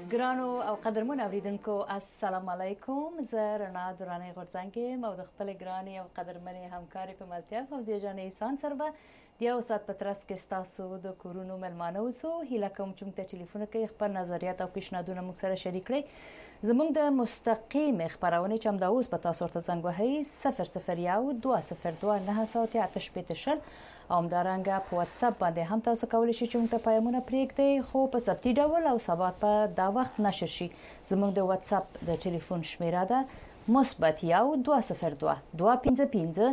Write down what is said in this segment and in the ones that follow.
ګرانو او قدرمن اوریدونکو السلام علیکم. زه رڼا درانه غورځنګ یم او د خپل ګرانې او قدرمنې همکارې په ملتیا فوزیه جان احسان سره به د یو ساعت په ترڅ کې ستاسو د کورونو مېلمانه اوسو. هیله کوم چې موږ ته ټلیفون کوي، خپل نظریات او پیشنهادونه موږ سره شریک کړئ. زموږ د مستقیم خبرونه چې همدا اوس په تاسو ورته زنګ وهئ 001220988 او همدارنګه په واتس اپ باندې هم تاسو کولی شئ چې موږ ته پیغامونه پرېږدئ، خو په ثبتي ډول او سبا په دا وخت نشر شي. زموږ د واتس اپ د ټلیفون شمیره ده +202 255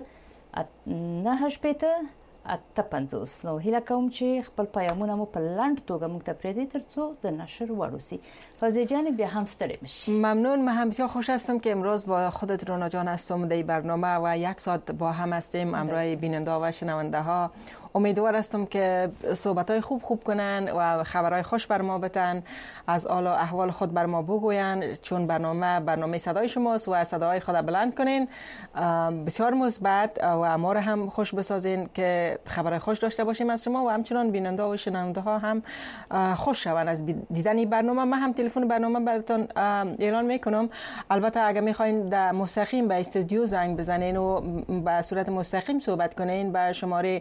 98 850. نو هیله کوم چې خپل پیغامونه مو په لاند توګه موږ ته پرېږدئ ترڅو د نشر وړ وسی. فوزیه جان بیا هم ستړي مشی. ممنون. من هم بسیار خوش هستم که امروز با خودت رونا جان هستم در برنامه و یک ساعت با هم هستیم همراه بیننده و شنونده ها. امیدوار هستم که صحبت‌های خوب کنن و خبرهای خوش بر ما بتن، از حال و احوال خود بر ما بگوین، چون برنامه صدای شماست و صداهای خود بلند کنین، بسیار مثبت و ما را هم خوش بسازین که خبرهای خوش داشته باشیم از شما و همچنان بیننده و شنونده ها هم خوش شوند از دیدن این برنامه. من هم تلفن برنامه براتون اعلان میکنم. البته اگه میخواین در مستقیم به استودیو زنگ بزنین و به صورت مستقیم صحبت کنین به شماره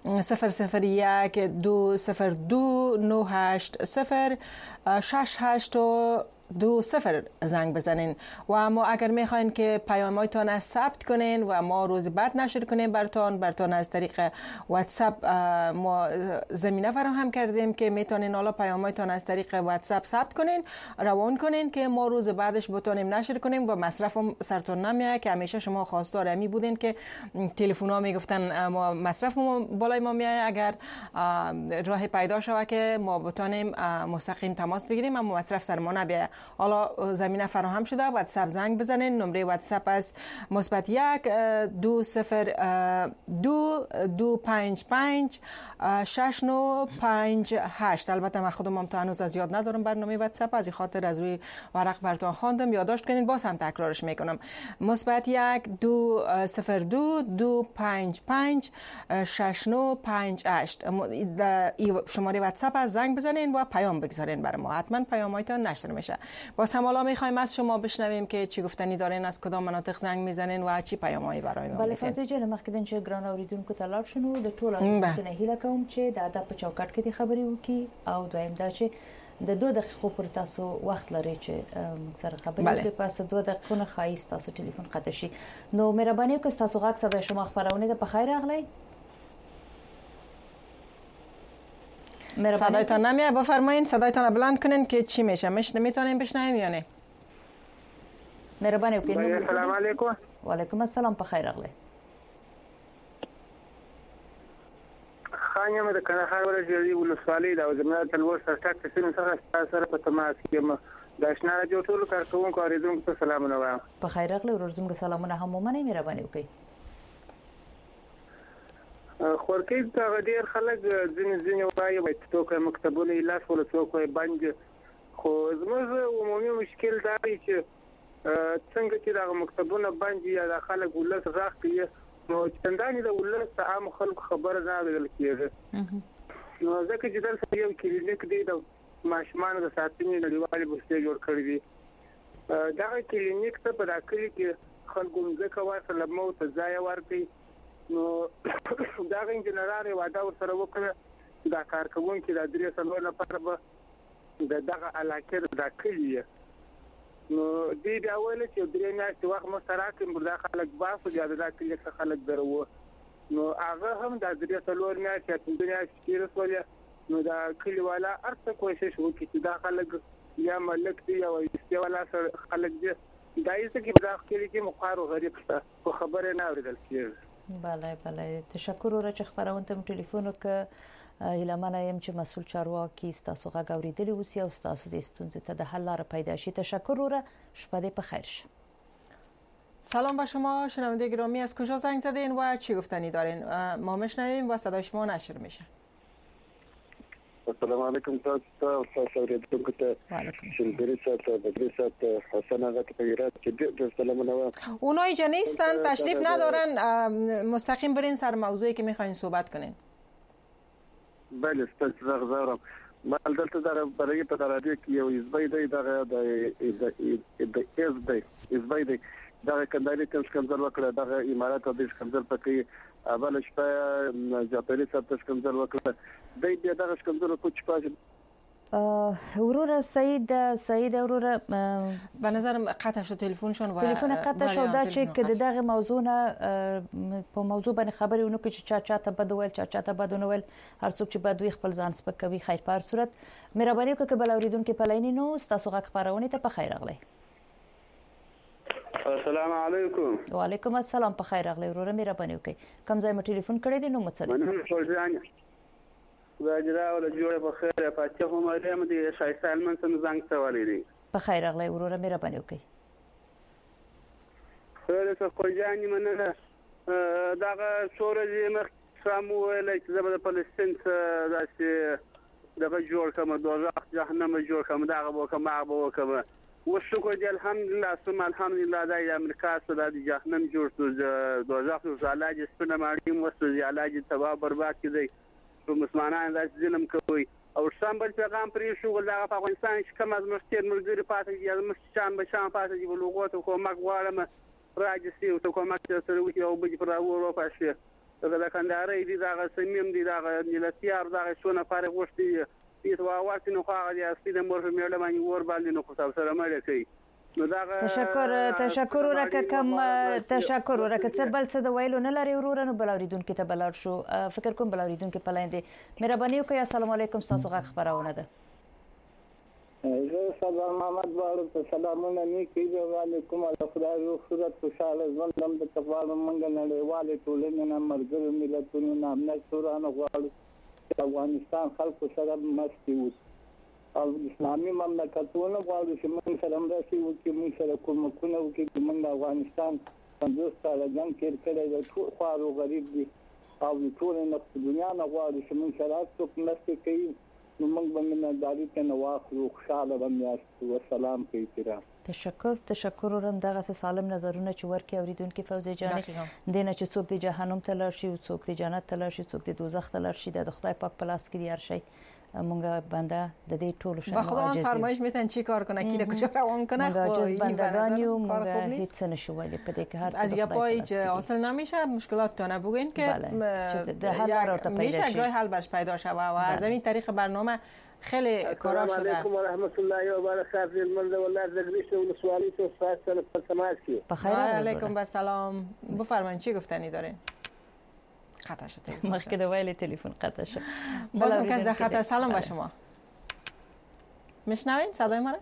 001-202-98-068-20 زنگ بزنین. و اما اگر میخواین که پیام‌هایتان ثبت کنین و ما روز بعد نشر کنیم براتون از طریق واتساپ ما زمینه فراهم کردیم که میتونین حالا پیام‌هایتان از طریق واتساپ ثبت کنین، روان کنین که ما روز بعدش بتونیم نشر کنیم و مصرف هم سرتون نمیاد که همیشه شما خواستار امی بودین که تلفن‌ها میگفتن ما مصرف ما بالای ما میاد. اگر راه پیدا شود که ما بتونیم مستقیم تماس بگیریم اما مصرف سر ما نبیاد، حالا زمینه فراهم شده. واتساپ زنگ بزنین. نمره واتساپ از +1-202-255-6958. البته من خودم تا هنوز از یاد ندارم برنامه واتساپ، از این خاطر از روی ورق براتون خواندم. یادداشت کنین، باز هم تکرارش میکنم. +1-202-255-6958. شماره واتساپ از زنگ بزنین و پیام بگذارین برای ما، حتما پیام‌هایتان نشر میشه. باز هم حالا میخوایم از شما بشنویم که چی گفتنی دارین، از کدام مناطق زنگ میزنین و چی پیامایی برای ما بله فوزیه جان، مخکې چې ګران اوریدونکو ته لاړ شنو د ټولو اوریدونکو هیله کوم چې د ادب په چوکاټ کې خبرې وکړي او دویم دا چې د 2 دقیقو پر تاسو وخت لري چې سره خبرې وکړي. پس 2 دقیقو نه خایي تاسو ټلیفون قطع شي. نو مهرباني وکړئ تاسو غږ صدای شما خبرونه ده. په خیر راغلی. صدایتان نمیاد، بفرمایید صدایتان بلند کنین که چی میشه. میتونیم بشنویم یا نه؟ مهرباني وکړئ. السلام علیکم. وعلیکم السلام. په خیر راغلی. خانم د کندهار ولایت ولسوالۍ د زمینه تلور سرټک تسین څخه سره په تماس کې د آشنا راډیو ټول کارکونکو اوریدونکو ته سلامونه وایم. په خیر راغلی. ورور زموږ سلامونه هم ومنئ. مهرباني وکړئ. خورکې ته ډېر خلک ځینې وایي چې څوک مکتبونه یې لاس ولا څوک یې بند، خو زموږ عمومي مشکل دا دی چې څنګه چې دا مکتبونه بند یا د خلک ولس راخ کوي نو څنګه د ولس عام خلکو خبره نه اورېدل کېږي. نو ځکه چې دلته یو کلینیک دی د ماشومانو د ساتنې نړیوالې بستې جوړ کړی دی. دا کلینیک ته په داخلي کې خلکو ځکه واسه لمو ته ځای ورکړي. نو دا انجنیرانو واده ورسره وکړه دا کارکونکو د درې سالو لپاره به دغه علاقه داخلي. نو دې بیا ویل چې درې میاشتې وخت مستراکم بر داخله باسو یا د داخلي خلک درو. نو هغه هم د درې سالو میاشتې په دنیا کې رسولې. نو دا کلیوالا ارته کوشش وکړي چې داخله یا ملک دی او استوالا سره خلک دي دایسته کې داخلي کې مخارو غریب څه خبره نه اوریدل کیږي. بله تشکر ورته چې خبرونه تم ټلیفون وک هیلمنه يم چې مسؤل چارواکي تاسو غږ اوریدلی وسی او تاسو د ستونزې ته د حل لاره پیدا شي. تشکر ورته. شپه دې په خیر شه. سلام به شما شنونده گرامی. از کجا زنگ زدین و چی گفتنی دارین؟ ما میشنویم و صدای شما نشر میشه. السلام علیکم تاسو ته اوریدونکو ته. وعلیکم السلام. حسن آقا تغیرات چې د سلامونه و. اونا اینجا نیستن، تشریف ندارن. مستقیم برین سر موضوعی که میخواین صحبت کنین. بله ستاسو زغزارم. مال دلته دا برای په رادیو کې یو ازبای دی دا د ازبای دی دا کنداري تل څنګه وکړه دا امارات د څنګه پکې اول شپه جاپاني سره څنګه وکړه د دا څنګه کوچ پاج ورور سعید ورور به نظرم قطع شد تلفنشون و تلفن قطع شد دا چې دغه موضوع نه په موضوع باندې خبرې ونه کې چې چاته بد ویل چاته بد نه ویل هر څوک چې بد وي خپل ځان سپکوي خیر په هر صورت مهرباني وکړئ بل اوریدونکو په لاین نو تاسو غږ خبرونه ته په خیر راغلی السلام علیکم وعلیکم السلام په خیر راغلی ورور مهرباني وکړئ کوم ځای مو ټلیفون کړی دی نو مڅ واجرا ولا جوړه په خیر پاتې هم مریم دي شایسته المن څنګه زنګ سوالې دي په خیر راغلی ورور مهرباني وکړئ خیر څه کوجانی مننه داغه سورې مخ سمویل چې د فلسطین داسې دغه جوړ کوم دوزخ جهنم جوړ کوم دغه وکم وکم وشکر دي الحمدلله ثم الحمدلله د امریکا سره د جهنم جوړ دوزخ زلاج سپنه ماړي وسو زلاج تباہ برباد کړي مسلمانان د ظلم کوي او شامل پیغام پرې شو غلغه په افغانستان چې کوم از مستر مرګري پاتې دي مشان به شام پاتې دي لوګو ته کومک غواړم راځي او ته کومک سره وي او به پر اورو پښه دا کندهار دي دا سمیم دي دا ملتيار دا شونه فارغ وشتي په واواتې نو خو هغه اصلي د مور مېړه باندې ور باندې نو خو سره مړ کوي تشکر ورکه کم تشکر ورکه څه بل څه د ویلو نه لري ورور نو بل اوریدونکو ته بلار شو فکر کوم بل اوریدونکو په لاندې مهرباني وکړئ السلام علیکم تاسو غږ خبرونه ده زه سلام محمد وارو ته سلامونه نیکی وعلیکم خدای رو صورت خوشاله ژوند د تفاهم منګ نړیواله ټولنې نه مرګ ملتونو نه امنیت سورانه غواړي افغانستان خلکو سره مستی وي او اسلامي مملکتونه غواړي چې موږ سره مرسته وکړي موږ سره کومکونه وکړي چې موږ افغانستان 50 کاله جنګ تیر کړی دی ټول خوارو غریب دي او ټول نه دنیا نه غواړي چې موږ سره څوک مرسته کوي نو موږ به منداري ته نو واخلو خوشاله باندې والسلام کوي احترام تشکر ورم دغه سالم نظرونه چې ورکي اوریدونکو فوزي جان دینه چې څوک د جهنم ته لار شي او څوک د جنت ته لار شي څوک د دوزخ ته لار شي د خدای پاک په لاس کې دی هر شي مونږه بنده د دې ټولو شنو عاجز فرمایش میتن چی کار کنه کی کجا روان کنه خو عاجز بندگان یو مونږه هیڅ نشو ولی په دې کې هر از یا پای حاصل نمیشه مشکلات تونه بگوین که حل برات پیدا میشه راه حل برش پیدا شه و از این طریق برنامه خیلی کارا شده. السلام علیکم و رحمت الله و برکاته. من والله زگریش و سوالی تو فاصله سماعت کی. بخیر علیکم و سلام. بفرمایید چی گفتنی دارین؟ قطع شد تلفن. مخکې د ویلې تلفن قطع شد. بازم کس در خطر. سلام به شما. میشنوین صدای ما را؟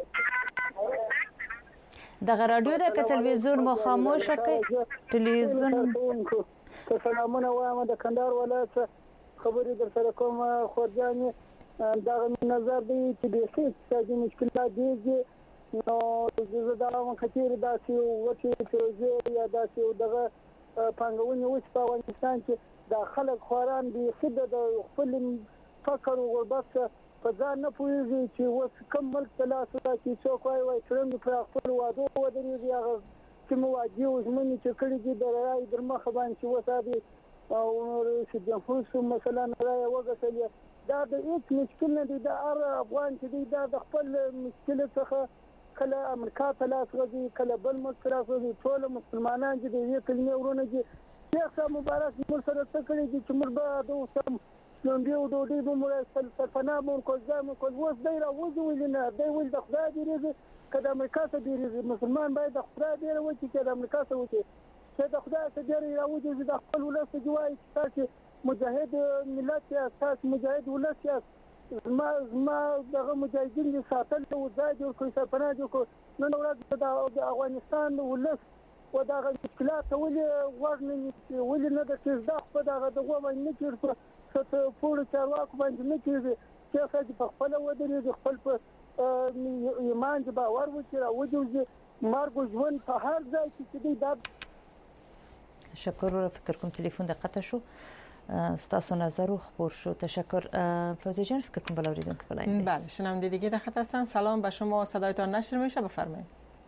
دغه رادیو د تلویزیون مو خاموش کړئ. تلویزیون سلامونه وایم د کندهار ولایت خبرې در سره کوم خورجانې دا نظر دی چې د اقتصادي مشکلات دي نو زه دا وایم کچېرې داسې وچې پروژې یا داسې دغه پانګونې وشي په افغانستان کې دا خلک خواران دي خدای د خپل فکر او غربت په ځان نه پوهېږي چې اوس کوم ملک ته لاس راکړي څوک وایي ترنګ پر خپل وعدو ودرېږي هغه کوم وعدې او ژمنې چې کړي دي د رایې در مخه باندې چې اوس او رئیس جمهور شو مثلا رایې وګټلې دا د هیڅ مشکل نه دی د هر افغان چې دی دا د خپل مشکل څخه کله امریکا ته لاس راځي کله بل ملک ته لاس راځي ټول مسلمانان چې د یو کلمې ورونه دي شیخ صاحب مبارک موږ سره څه کړي دي چې موږ به د اوسم لومبي او ډوډۍ به موږ سرپناه مو کوزا مو کوز اوس دی راوځي ولې نه دی ول د خدای دیریږي که د امریکا ته دیریږي مسلمان باید د خدای دیره وکړي چې د امریکا ته وکړي چې د خدای ته دیره راوځي د خپل ولس جوای تاسو مجاهد ملت یا تاسو مجاهد ولس یا ما دغه مجاهدین دي ساتل او ځای جوړ کړی سرپناه جوړ کړ نن ورځ د افغانستان ولس و دغه مشکلات ولې ورنه ولې نه د تیزده په دغه دغه باندې کېږي ست پوره چارواکو باندې نه کېږي چې خاص په خپل ودرېږي خپل په ایمان دی باور وکړي او وجوزي مرګ ژوند په هر ځای کې دی دا شکر فکر کوم تلیفون د قطع شو ستاسو نظر خبر شو تشکر فوزی جان فکر کنم بلا اوریدونکو په لاین بله شنونده دیگه در خط هستن سلام به شما صدایتان نشر میشه بفرمایید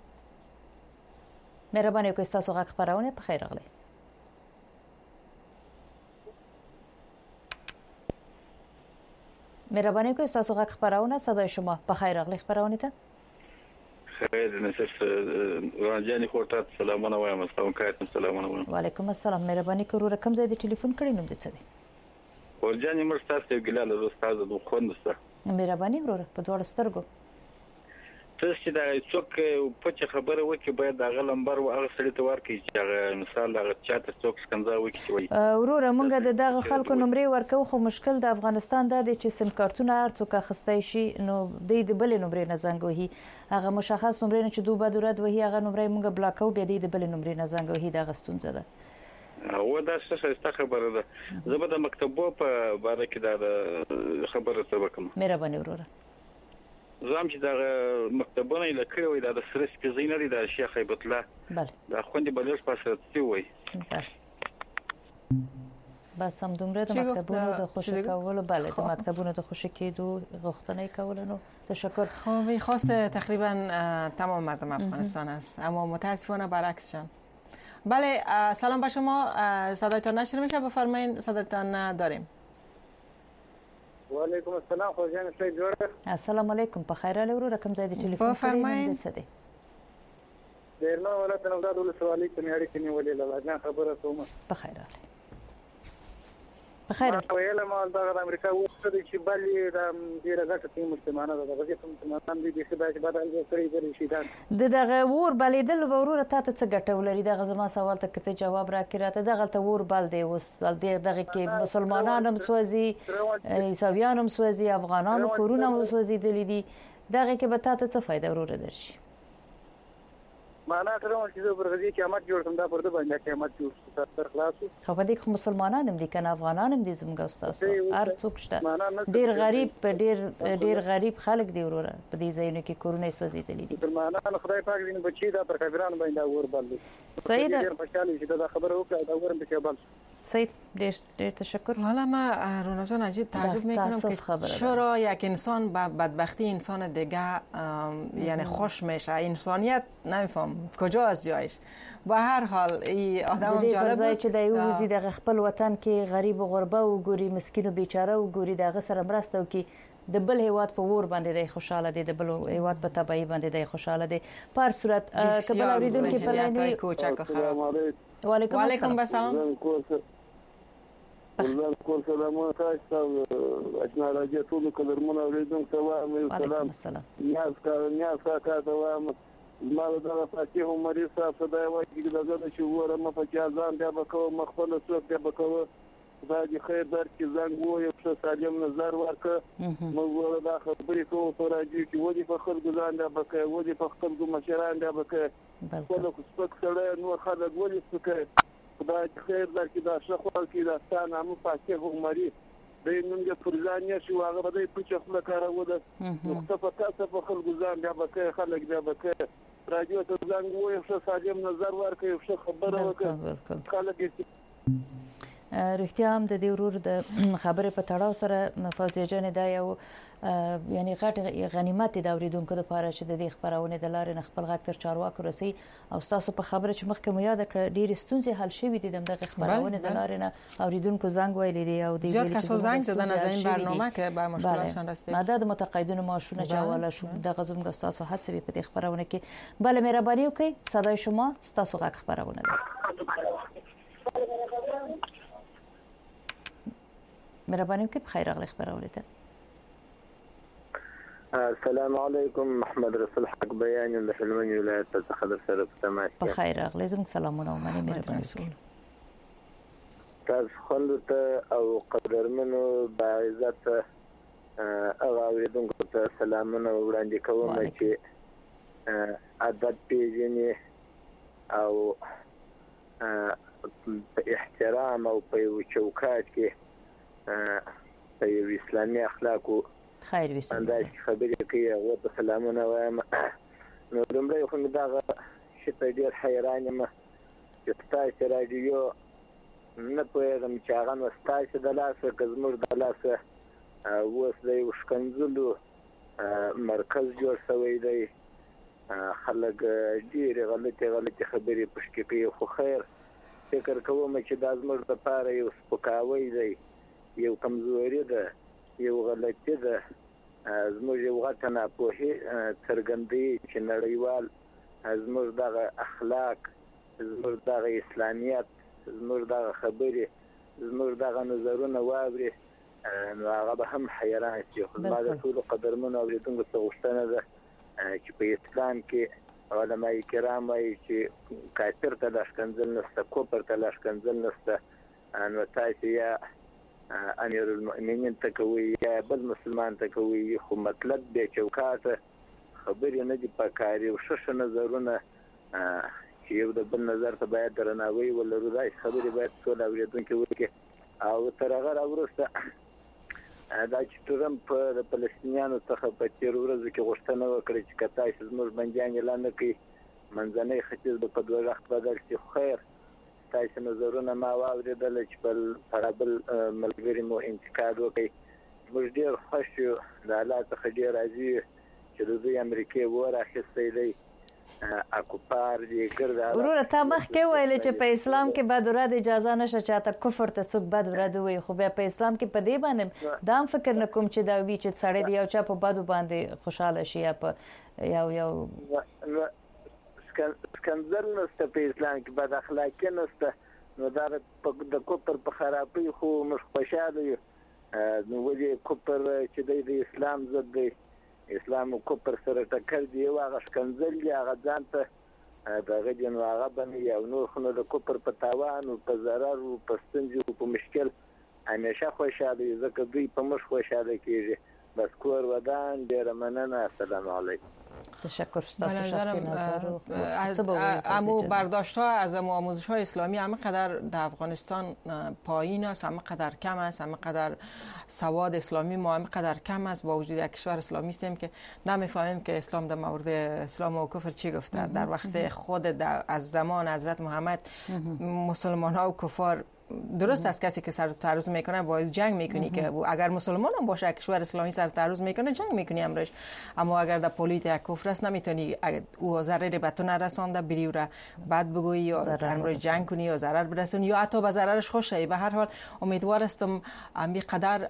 مهرباني وکړئ تاسو غږ خبرونه په خیر راغلی مهرباني وکړئ تاسو غږ خبرونه صدای شما په خیر راغلی خبرونه ته خیر نصف رانجانی خورتات سلامونه وایم السلام علیکم سلامونه وایم وعلیکم السلام مهرباني وکړئ کوم ځای د ټلیفون کړی نوم دې څه دی ورجانی مرستاسته ګلال استاد د خوندسته مهرباني وکړئ په دوه سترګو تاسو چې دا څوک په چې خبره وکي باید دا غلمبر او هغه سړی ته ورکړي چې مثال هغه چاته څوک څنګه وکي چې وایي وروره مونږ د دغه خلکو نمرې ورکو خو مشکل د افغانستان د چې سیم کارتونه هر څوک اخستای شي نو د بل نمرې نه زنګ وهي هغه مشخص نمرې نه چې دوه بدورت وهي هغه نمرې مونږ بلاکو بیا د بل نمرې نه زنګ وهي دغه ستونزه ده او دا څه خبره ده زه به د مکتبو په باره کې دا خبره څه وکم مهرباني وروره زم چې دا مکتبونه لکه وي دا د سرس کې زینری د شیخ هیبت الله بله دا خوندې بلوش پاسه تی وي بس هم دومره د مکتبونو د خوشی کولو بله د مکتبونو د خوشی کېدو غوښتنه کولو نو تشکر خب خواست تقریبا تمام مردم افغانستان است اما متاسفانه برعکس شان بله سلام به شما صدایتان نشر میشه بفرمایید صدایتان داریم وعلیکم السلام خوشحال شئ جوړه السلام علیکم په خیر له ورو رقم زید ټلیفون فرمایئ څه دی ډیر نو ولته نو دا د سوالي کني اړ کني ولې لا خبره کوم په خیر بخیر ویل ما د امریکا وسته چې بلې د ډیره غټه ټیم مسلمانانه دغه چې مسلمانان دي چې باید بدل کړی شي دغه ور بلیدل وروره تاسو څه ګټه ولري دغه زما سوال ته کته جواب راکړه دغه ته ور بل دی اوس دغه کې مسلمانان هم سوځي عیسویان هم سوځي افغانانو کورونه هم سوځي دي دغه کې به تاسو څه فائدہ وروره درشي معنا تر نو چې پرغدي قیامت جوړ کوم دا پرده باندې قیامت جوړ تر خلاص خو په دې کې مسلمانان هم دي کنه افغانان هم دي زموږ استاد هر څوک شته ډیر غریب ډیر غریب خلک دی وروره په دې ځایونو کې کورونه سوځیدلي دي مسلمانان خدای پاک دې بچي دا پر کافرانو باندې اور بل صحیح ده ډیر خوشاله چې دا خبره وکړه دا ورم به بل سید ډیر تشکر حالا ما رونا جان عجیب تعجب میکنم که چرا یک انسان با بدبختی انسان دیگه یعنی خوش میشه انسانیت نمیفهم کجاست جایش با هر حال این آدم جالب بود چې د یو د خپل وطن کې غریب او غربه او ګوري مسکین او بیچاره او ګوري دغه سره مرسته وکي د بل هیواد په ور باندې د خوشاله دي د بل هیواد په تبعی باندې د خوشاله دي په هر صورت کبل اوریدونکو په لانی وعلیکم السلام ورزان کور سلامونه تاسو اشنا راځي ټول کلرمونه اوریدونکو ته وایم سلام نیاز کا ته وایم ما دا فاتح عمر صاحب صدای وایي دغه چې ورم په کې ځان بیا بکو مخفل څوک بیا بکو دا د خیر در کې زنګ وو یو څه سالم نظر ورکه موږ دا خبرې کوو په راځي چې ودی په خلکو ځان بیا بکو ودی په خلکو مشران بیا بکو ټول سپک سره نور خلک ودی سپک خدای خیر درکې دا شخوال کې دا ستانه مو فاتح عمر د نن فرزان شي واغه به په چخله کارو ده مختفى تاسو په خلکو ځان بیا بکه خلک بیا بکه راځي ته ځان وو یو څه سالم نظر ورکه یو څه خبره وکړه خلک رښتیا هم د دې ورور د خبرې په تړاو سره فوزیه جان دا یو یعنی غټ غنیمت د اوریدونکو لپاره چې د دې خبرونه د لارې نه خپل غږ تر چارواکو رسي او تاسو په خبره چې مخکې مو یاد کړ ډېر ستونزې حل شوې دي د خبرونه د لارې نه اوریدونکو زنګ ویلي دي او د زیات کسو زنگ زدن از این برنامه که به مشکلاتشان رسیدید مدد متقاعدون معاشونه جواله شو د غزوم تاسو حادثه په دې خبرونه کې بله مهرباني وکړئ صدای شما تاسو غږ خبرونه مهرباني وکړئ په خیر راغلی خبرونه ته السلام علیکم محمد رسول حق بیان د حلمن ولایت څخه در سره تماس په خیر راغلی زموږ سلامونه ومنئ مهرباني وکړئ تاسو خوند ته او قدرمنو با عزت هغه اوریدونکو ته سلامونه وړاندې کوم چې ادب پیژني او احترام او په چوکاټ کې په اسلامي اخلاقو خیر وي انداز خبرې کوي او په سلامونه وایم نو دومره خو دا چې ډېر حیران یم چې تاسو رادیو نه پوهېږم چې هغه نو ستاسو د لاسه که زموږ د لاسه اوس د یو ښکنځلو مرکز جوړ شوی دی خلک ډېرې غلطې خبرې پشکې کوي خو خیر فکر کوم چې دا زموږ لپاره یو سپکاوی دی یو کمزوري ده یو غلطي ده زموږ یو غټه ناپوهي څرګندوي چې نړیوال زموږ دغه اخلاق زموږ دغه اسلامیت زموږ دغه خبرې زموږ دغه نظرونه واوري نو هغه به هم حیران شي. خو ما د ټولو قدرمنو اورېدونکو څخه غوښتنه ده چې په اسلام کې علماء کرام وایي چې کافر ته لا ښکنځل نشته، کفر ته لا ښکنځل نشته. نو تاسو یا امیر المؤمنین ته کوي یا بل مسلمان ته کوي، خو مطلب بې چوکاټه خبرې نه دي پکار. یو ښه نظرونه چې یو د بل نظر ته باید درناوی ولرو، داسې خبرې باید ټول اورېدونکي وکړي. او تر هغه راوروسته دا چې ټرمپ د فلسطینیانو څخه په تېرو ورځو کې غوښتنه وکړه چې که تاسو زموږ بندیان اعلان نه کړئ منځنی ختیځ به په دوه وخت بدل شي. خیر تاسو نظرونه ما واورېدل چې پر بل ملګري مو انتقاد وکړي. موږ ډېر خوښ یو د الله څخه ډېر راضي یو چې د دوی امریکې ور اخیستی دی اکوپار دی ګرځا. وروره تا مخکې ویل چې په اسلام کې بد ورځ اجازه نشته چاته کفر ته څوک بد ورځ وي، خو بیا په اسلام کې په دې باندې دا هم فکر نه کوم چې دا وی چې سړی دی یو چا په بدو باندې خوشاله شي یا په یو سکنځل نشته په اسلام کې، بد اخلاقی نشته. نو دا د کفر په خرابۍ خو موږ خوشاله یو. نو ولې کفر چې د اسلام ضد دی، اسلام او کفر سره ټکر دی، هغه ښکنځل دی، هغه ځان ته دغه دی، نو هغه باندې یو نور خو نو د کفر په تاوان او په ضرر او په ستونزې او په مشکل همیشه خوشاله یو، ځکه دوی په موږ خوشاله کېږي. بس کور ودان ډېره مننه. السلام علیکم. تشکر. امو برداشت ها از آموزش های اسلامی همینقدر در افغانستان پایین است، همینقدر کم است، همینقدر سواد اسلامی ما همینقدر کم است. با وجود یک کشور اسلامی هستیم که نمیفهمیم که اسلام در مورد اسلام و کفر چی گفته. در وقت خود از زمان حضرت محمد مسلمان ها و کفار درست است، کسی که سر تعرض میکنه باید جنگ میکنی که اگر مسلمان هم باشه کشور اسلامی سر تعرض میکنه جنگ میکنی امرش. اما اگر در پلیت یک کفر است نمیتونی او ضرری به تو نرسانده بری و را بعد بگویی یا امرش جنگ کنی یا ضرر برسونی یا حتی به ضررش خوش شی. به هر حال امیدوار هستم امی قدر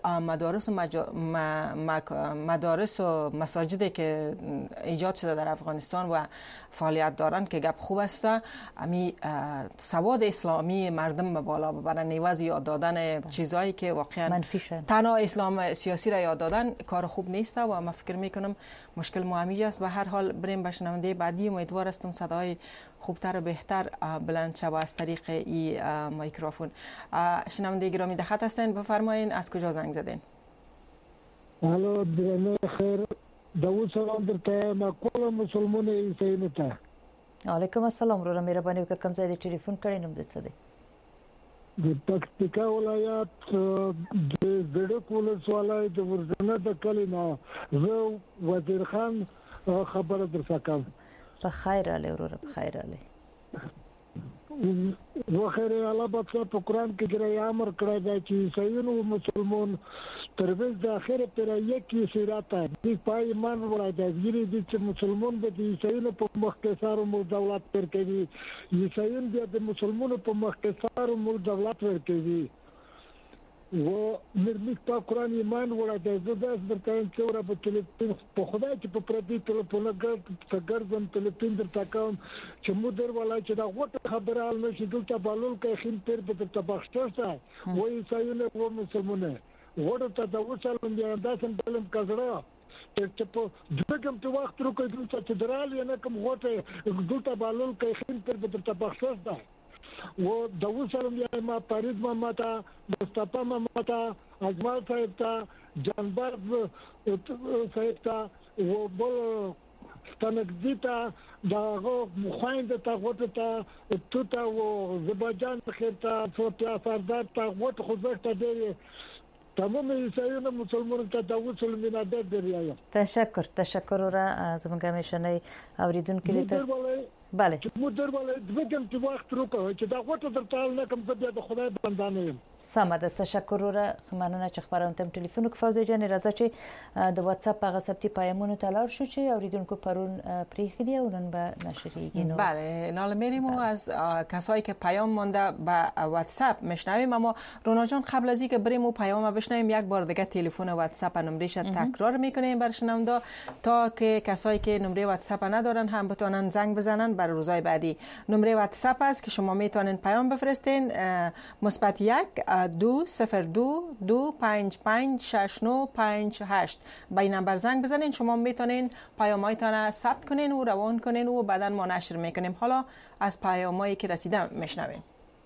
مدارس و مساجدی که ایجاد شده در افغانستان و فعالیت دارند که گپ خوب است، امی سواد اسلامی مردم به بالا برای نیواز یاد دادن چیزایی که واقعا تنها اسلام سیاسی را یاد دادن کار خوب نیست و من فکر میکنم مشکل مهمی است. به هر حال بریم به شنونده بعدی. امیدوار هستم صدای خوبتر و بهتر بلند شود از طریق این میکروفون. شنونده گرامی در خط هستین، بفرمایین از کجا زنگ زدین؟ الو درنه خیر، داوود سلام درته، ما کول مسلمان عیسیانو ته. علیکم السلام. وروره مهرباني وکړه کوم ځای د ټلیفون کړی نوم دې څه دی؟ د پکتیکا ولایت د زړک ولسوالۍ د ورځنه د کلی نه زه وزیر خان خبره درته کوم. په خیر علي وروره، په خیر علي. وخیر الله په قرآن کې ګرای امر کړی دی چې عیسایانو او مسلمان تربیز د اخر پر یکی صراط دی پای ایمان وړای دی چې مسلمان به د عیسایانو په مخ کې سارو مل دولت پر کوي، عیسایان بیا د مسلمانانو په مخ کې سارو مل دولت ور کوي. و مرمي په قرآن ایمان وړای دی. زه داس درته چې ور په ټلیفون په خدای چې په پردي ټلیفون ګرځم ټلیفون درته کوم چې مو در ولای چې دا غوټه خبره ال نشي دلته بالول کې خین پر به درته بخښته و عیسایانو او مسلمانانو وړه ته د وسلم دی انداسم بلم کزړه چې په دغه په وخت ورکو دلته چې درال نه کوم غوټه دلته بالول کې خین پر به درته بخښته و د وسلم دی ما پاریز ما ماته مصطفی ما ماته اجمل صاحب ته جانبار صاحب ته و بل ستنګدیتا داغه مخاینده ته غوټه ته توتا و زباجان خیرته فوتیا سردار ته غوټه خوځښت دی. تمام عیسایانو مسلمانانو ته د وصول مینادت دریا. تشکر. را زمونږ همیشنۍ اوریدونکو لته بله چې مدیر ولا دغه چې وخت وکړي چې دا غوټه درته نه کوم څه د خدای بندانه یم. سمه ده، تشکر وره. مننه چې خبرونه تم ټلیفون کو فوزي جان راځي چې د واتس اپ هغه ثبتي پیامونو تلار شو چې اوریدونکو پرون پریخیدی او نن به نشریږي. بله نال میریم و از کسایی که پیام مونده به واتس اپ میشنویم. اما رونا جان قبل از اینکه بریم و پیام بشنویم یک بار دیگه تلفن واتس اپ نمرهش تکرار میکنیم بر شنونده تا که کسایی که نمره واتس اپ ندارن هم بتونن زنگ بزنن برای روزهای بعدی. نمره واتس اپ است که شما میتونین پیام بفرستین +1 202 255 6958 به این نمبر زنگ بزنین. شما میتونین پیامایتان ثبت کنین و روان کنین و بعدا ما نشر میکنیم. حالا از پیامایی که رسیده میشنویم.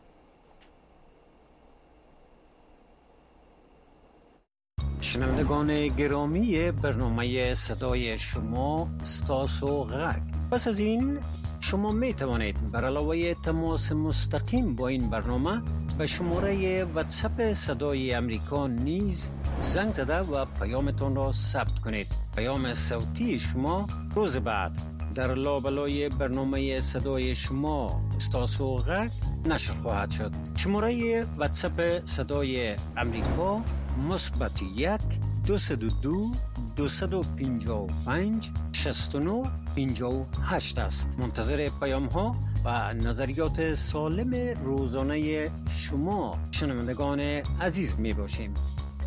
شنوندگان گرامی برنامه صدای شما ستاسو غک. پس از این شما می توانید بر علاوه تماس مستقیم با این برنامه به شماره واتساپ صدای امریکا نیز زنگ زده و پیامتان را ثبت کنید. پیام صوتی شما روز بعد در لابلای برنامه صدای شما ستاسو غک نشر خواهد شد. شماره واتساپ صدای امریکا +1 202 255 69 58 است. منتظر پیام ها و نظریات سالم روزانه شما شنوندگان عزیز می باشیم.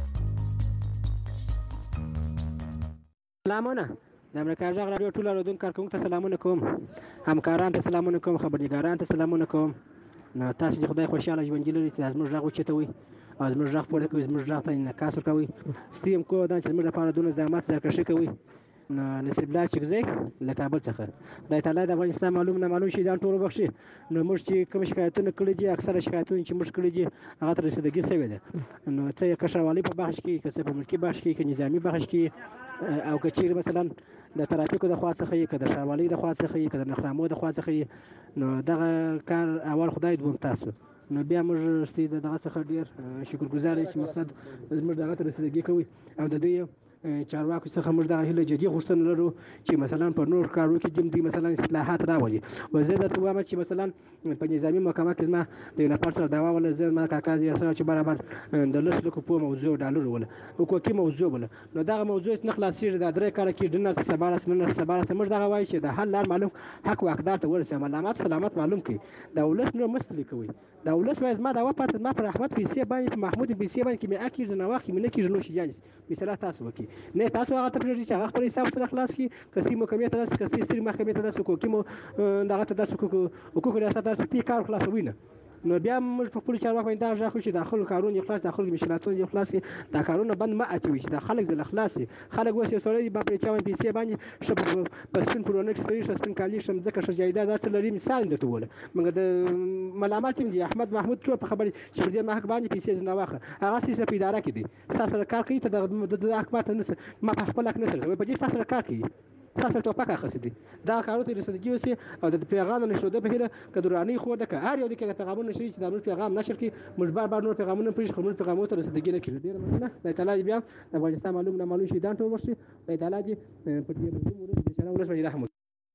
سلامونه د امریکا غږ رادیو ټول اورېدونکو کارکونکو ته سلامونه کوم، همکاران ته سلامونه کوم، خبرنګاران ته سلامونه کوم. نو تاسو د خدای خوشاله ژوند لرئ چې زموږ غږ وچتوي او زموږ غږ پورته کوي، زموږ غږ ته انعکاس ورکوي. ستیم کو دا چې زموږ لپاره دونه زحمت سرکشي کوي. نصیب الله چکزی له کابل څخه د تعالی د افغانستان معلوم شي دا ټول بخشي. نو موږ چې کوم شکایتونه کړي دي، اکثره شکایتونه چې موږ کړي دي هغه تر رسیدګي شوی ده. نو څه کشروالي په بخش کې، که څه په ملکی بخش کې، که نظامی بخش کې، او که چیرې مثلا د ترافیکو د خوا څخه یې، که د ښاروالۍ د خوا څخه یې، که د نخرامو د خوا څخه یې، نو دغه کار اول خدای دوم تاسو. نو بیا موږ ستې دغه څخه ډېر شکرګزار یو چې مقصد زموږ دغه ته رسیدګي کوي. او د دوی چارواکو څخه موږ دغه هیله جدي غوښتنه لرو چې مثلا په نور کارونو کې دوی مثلا اصلاحات راولي. و زه درته وایم چې مثلا په نظامي محکمه کې زما د یو نفر سره دعوا وله، زه زما کاکا زیار سره چې برابر د 10 لکو په موضوع ډالر وله، حقوقي موضوع وله. نو دغه موضوع نه خلاصېږي. دا درې کاله کې ډنر سبارس نه سبارس موږ دغه وایي چې د حل لار معلوم، حق واقدار ته ورسې، علامات سلامت معلوم کړي. د ولس نور مستلی کوي. د ولس وایي زما دعوا پاتې ما پر احمد پیسې باندې، په محمود پیسې باندې کې مې اکیږي نه واخلي مې نه کېږي نو شي جانس مثلا تاسو وکړي نه تاسو هغه ته پرېږدي چې هغه خپل حساب سره خلاص کړي. کسي محکمې ته داسې، کسي سترې محکمې ته داسې، حقوقي دغه ته داسې حقوق ریاست داسې تی کار خلاصوي نه. نو بیا موږ په خپل چارواکو باندې دا ژغ چې داخلو کارونه اخلاص، داخلو مشکلاتونه اخلاص، دا کارونه بند ما اچوي چې دا خلک د اخلاص خلک واسه یو سړی په چاوي پیسې باندې شپ په سپین پرونکس په سپین کالی شم ځکه چې جایداد درته لري. مثال درته وله موږ د ملامت دي احمد محمود ټول په خبرې چې دې ما حق باندې پیسې نه واخه، هغه سیسه په اداره کې دي تاسو کار کوي ته د حکومت نه ما په خپل حق نه سره په دې تاسو کار کوي. تاسو ته پکا خسدي دا کارو ته رسیدګي وسی او د پیغام نشو د بهله کډورانی خو د هر یو د پیغامونو نشي چې د پیغام نشر کې مجبر بار نور پیغامونه پېښ خبرونه پیغامونو ته رسیدګي نه کړي. ډیر مننه. د تعالی بیا د افغانستان معلوم شي دا ټول ورشي. د تعالی دې په دې باندې ولس باندې رحمت.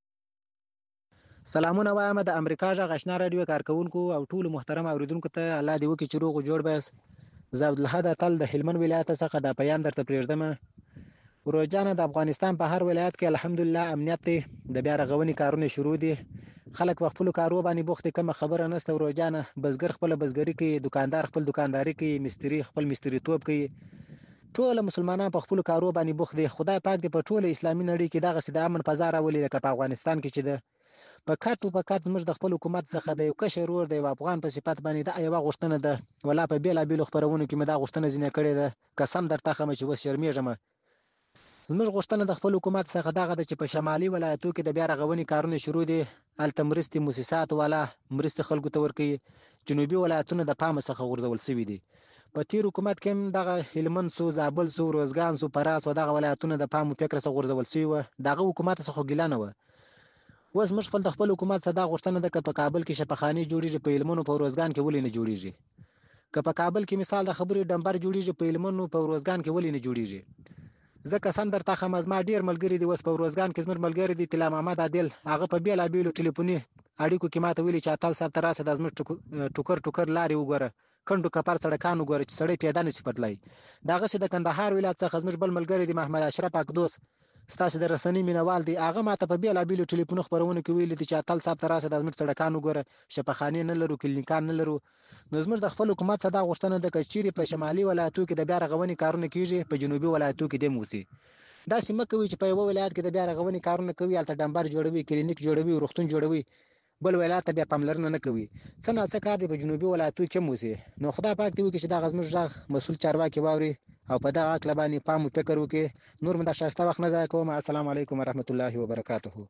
سلامونه وایم د امریکا غږ آشنا رادیو کارکونکو او ټول محترم اوریدونکو ته الله دې وکړي چې روغ جوړ بس. زه عبدالحد تل د هلمند ولایت څخه د بیان درته پرېږدم. ورجانه د افغانستان په هر ولایت کې الحمدلله امنیت دی، د بیا رغونې کارونه شروع دي، خلک په خپل کارو باندې بوخت دي، کوم خبره نشته. ورجانه بزګر خپل بزګری کوي، دکاندار خپل دکانداري کوي، مستری خپل مستری توپ کوي، ټول مسلمانان په خپل کارو باندې بوخت دي. خدای پاک دې په ټول اسلامي نړۍ کې دغه سید امن فضا راولي لکه په افغانستان کې چې ده. په کات موږ د خپل حکومت څخه د یو کشر ور د افغان په صفت باندې دا یو غوښتنه ده، ولا په بیل بیل خبرونه کې مې دا غوښتنه زینه کړې ده. قسم درته خم چې وس شرمېږم. زموږ غوښتنه د خپل حکومت څخه دغه د چې په شمالي ولایتو کې د بیا رغونې کارونه شروع دي، هلته مرستې مؤسسات والا مرستې خلکو ته ورکوي. جنوبي ولایتونه د پامه څخه غورځول شوي دي. په تیر حکومت کې هم دغه هلمند سو، زابل سو، روزګان سو، پراس او دغه ولایتونه د پام فکر څخه غورځول شوي وو. دغه حکومت څخه ګیله نه وه. اوس موږ خپل د خپل حکومت څخه دا غوښتنه ده که په کابل کې شفاخانې جوړېږي، په هلمند په روزګان کې ولې نه جوړېږي؟ که په کابل کې مثال د خبرې ډمبر جوړېږي، په هلمند په روزګان کې ولې نه جوړېږي؟ زه قسم درته خم از ما ډیر ملګری دي اوس په روزګان کې زموږ ملګری دي طلا محمد عادل هغه په بیلابیلو ټلیفوني اړیکو کې ماته ویلي چې اتل صاحب ته راسه د زموږ ټوکر لارې وګوره کندو کپر سړکان وګوره چې سړی پیاده نشي پټلای دغسې د کندهار ولایت څخه زموږ بل ملګری دی محمد اشرف اقدوس ستاسو د رسنۍ مینوال دی هغه ماته په بیلابیلو ټلیفونو خپرونو کې ویلي دي چې اتل صاحب ته راسه د زموږ سړکان وګوره شفاخانې نه لرو کلینیکان نه لرو نو زموږ د خپل حکومت څخه دا غوښتنه ده که چیرې په شمالي ولایتو کې د بیا رغونې کارونه کیږي په جنوبي ولایتو کې دې موسی داسې مه کوئ چې په یوه ولایت کې د بیا رغونې کارونه کوي هلته ډمبر جوړوي کلینیک جوړوي روغتون جوړوي بل ولایت ته بیا پاملرنه نه کوي څه نه څه کار دی په جنوبي ولایتو کې موسی نو خدای پاک دې وکړي چې دغه زموږ غږ مسؤل چارواکي واوري او په دغه عقل باندې پام او فکر وکړي نور مې دا ښایسته وخت نه ضایع کوم السلام علیکم ورحمت الله وبرکاته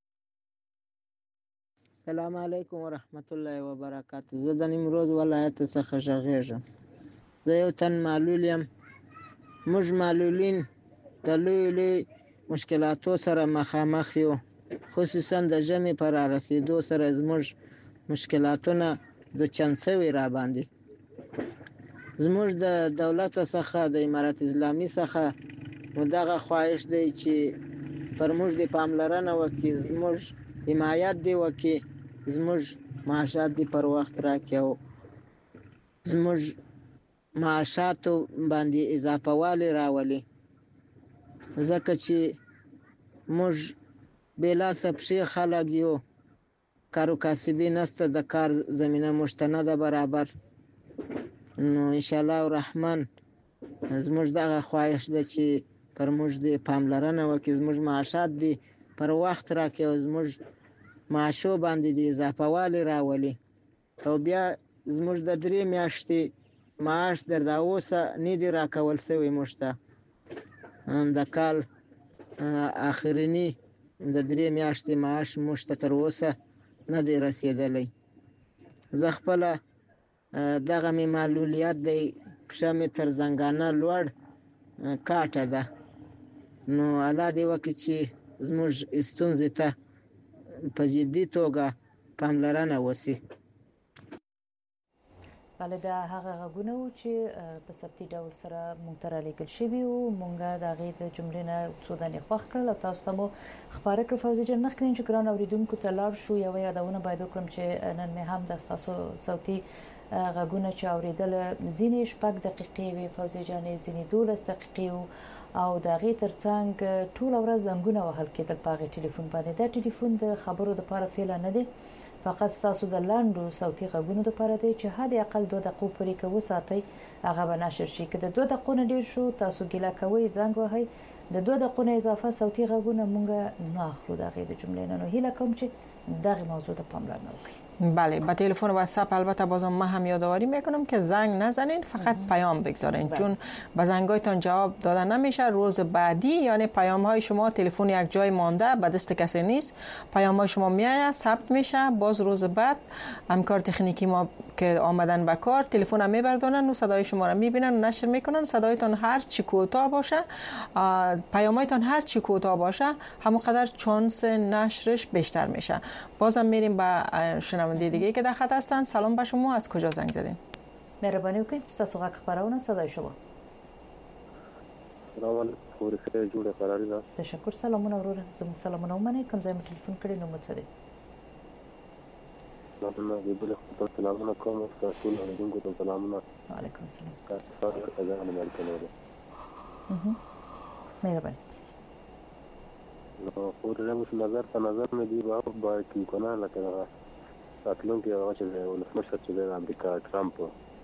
السلام علیکم ورحمت الله وبرکاته زه د نیمروز ولایت څخه غږیږم زه یو تن معلول یم موږ معلولین د لوی مشکلاتو سره مخامخ یو خصوصا د ژمي پر رسیدو سره زموږ مشکلاتونه د چانسوي را باندې زموږ د دولت څخه د امارت اسلامي څخه دغه خواهش دی چې پر موږ د پاملرنه وکړي زموږ حمایت دی وکړي زموږ معاشات دی پر وخت راکړي او زموږ معاشاتو باندې اضافه والی راولي ځکه چې موږ بلا سپشي خلک یو کارو کاسبي نسته د کار زمینه مشتنه ده برابر نو ان شاء الله الرحمن زموږ دغه خواهش ده چې پر موږ د پاملرنه وکړي زموږ معاشات دي پر وخت راکړي او زموږ معاشو باندې د اضافه والی راولي او بیا زموږ د 3 میاشتې معاش در دا اوسه نه دی راکول سوی موږ ته د کال آخرینی د 3 میاشتې معاش موږ ته تر اوسه نه دی رسیدلی زه خپله دغه مې معلولیت دی پښه مې تر زنګانه لوړ کاټه ده نو الله دې وکړي چې زموږ ستونزې ته په جدي توګه پاملرنه وشي بله دا هغه غږونه وو چې په ثبتي ډول سره مونږ ته رالیږل شوي وو مونږ د هغې د جملې نه څو دانې خوښ کړل او تاسو ته مو خپاره کړل فوزي جان مخکې نه چې ګران اورېدونکو ته لاړ شو یوه یادونه باید وکړم چې نن مې هم د ستاسو صوتي غږونه چې اورېدل ځینې 6 دقیقې وې فوزي جانې ځینې 12 دقیقې وو او د هغې ترڅنګ ټوله ورځ زنګونه وهل کېدل په هغې ټلیفون باندې دا ټلیفون د خبرو دپاره فعلا نه دی فقط تاسو د لاندو صوتي غږونو لپاره دی چې حد اقل 2 دقیقې پورې که وساتئ هغه به نشر شي که د 2 دقیقو نه ډیر شو تاسو ګیله کوئ زنګ وهئ د 2 دقیقو نه اضافه صوتي غږونه مونږ نه اخلو د هغې د جملې نه نو هیله کوم چې دغه موضوع ته پاملرنه وکړئ بله با تلفن و واتساپ البته بازم ما هم یادآوری میکنم که زنگ نزنین فقط پیام بگذارین چون به زنگایتان جواب داده نمیشه روز بعدی یعنی پیام های شما تلفن یک جای مانده به دست کسی نیست پیام های شما میاد ثبت میشه باز روز بعد همکار تکنیکی ما که آمدن به کار تلفن میبردارن و صدای شما را میبینن و نشر میکنن صدایتان هر چی کوتاه باشه پیامایتان هر چی کوتاه باشه همونقدر چانس نشرش بیشتر میشه بازم میریم به شنونده دیگه که در خط هستند سلام به شما از کجا زنگ زدین مهربانی وکړئ ستاسو غږ خپرونه صدای شما سلام علیکم خوري خیر جوړه قراری ده تشکر سلامونه وروره زموږ سلامونه ومنئ کوم ځای مو ټلیفون کړی نو مو څه دی سلامونه بل خپل سلامونه کوم تاسو له دغه ته سلامونه وعلیکم السلام تاسو ته ځان ملګری مهربانی نو خوري له نظر په نظر مې دی با کی کنه لکه راتلونکي هغه چې ولسمشر چې د امریکا ټرمپ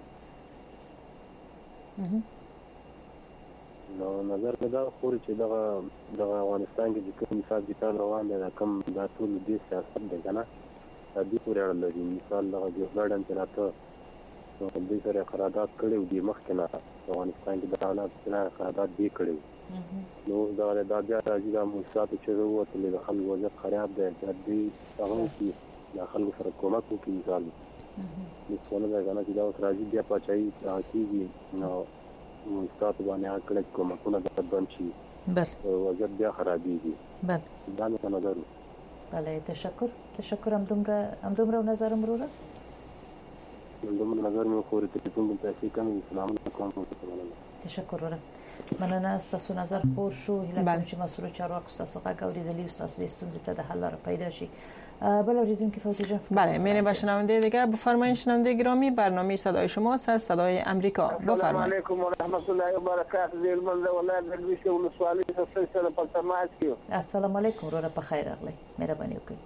نو نظر مې دا خوري چې دغه افغانستان کې د کوم حساب کتاب روان دی کوم دا ټول دې سیاست دی کنه دې پورې اړه لري مثال دغه جو بایدن چې راته نو دې سره قرارداد کړی دی مخکې نه افغانستان کې د حالات سره قرارداد دی کړی نو دا بیا راځي د موسسات چې وروته د خلکو وضعیت خراب دی دې هغه چې د خلکو سره کومک وکړي مثال د څونه دا غواړي چې دا راځي بیا پچای کیږي نو موسسات باندې اکل کومکونه د بند شي بله وضعیت بیا خرابېږي بله دا مې نظر بله تشکر هم دومره نظرم وروره دومره نظر مې خوري تلیفون دلته پیسې کمې دي. سلامونه کوم ورته مننه. تشکر ورم. مننه ستاسو نظر خور شو. هیله کوم چې مسؤل چارواکو ستاسو غږ اوریدلی او ستاسو د ستونزې ته د حل لاره پیدا شي. بله اوریدونکو فوزی جان. بله میریم به شنونده دیگه. بفرمایید شنونده گرامی، برنامه صدای شماست از صدای امریکا. بفرمایید. السلام علیکم و رحمت الله و برکاته. زیرمنده ولایت درویش ولسوالی سره په تماس کې. السلام علیکم ورور په خیر راغلی. مهرباني وکړئ.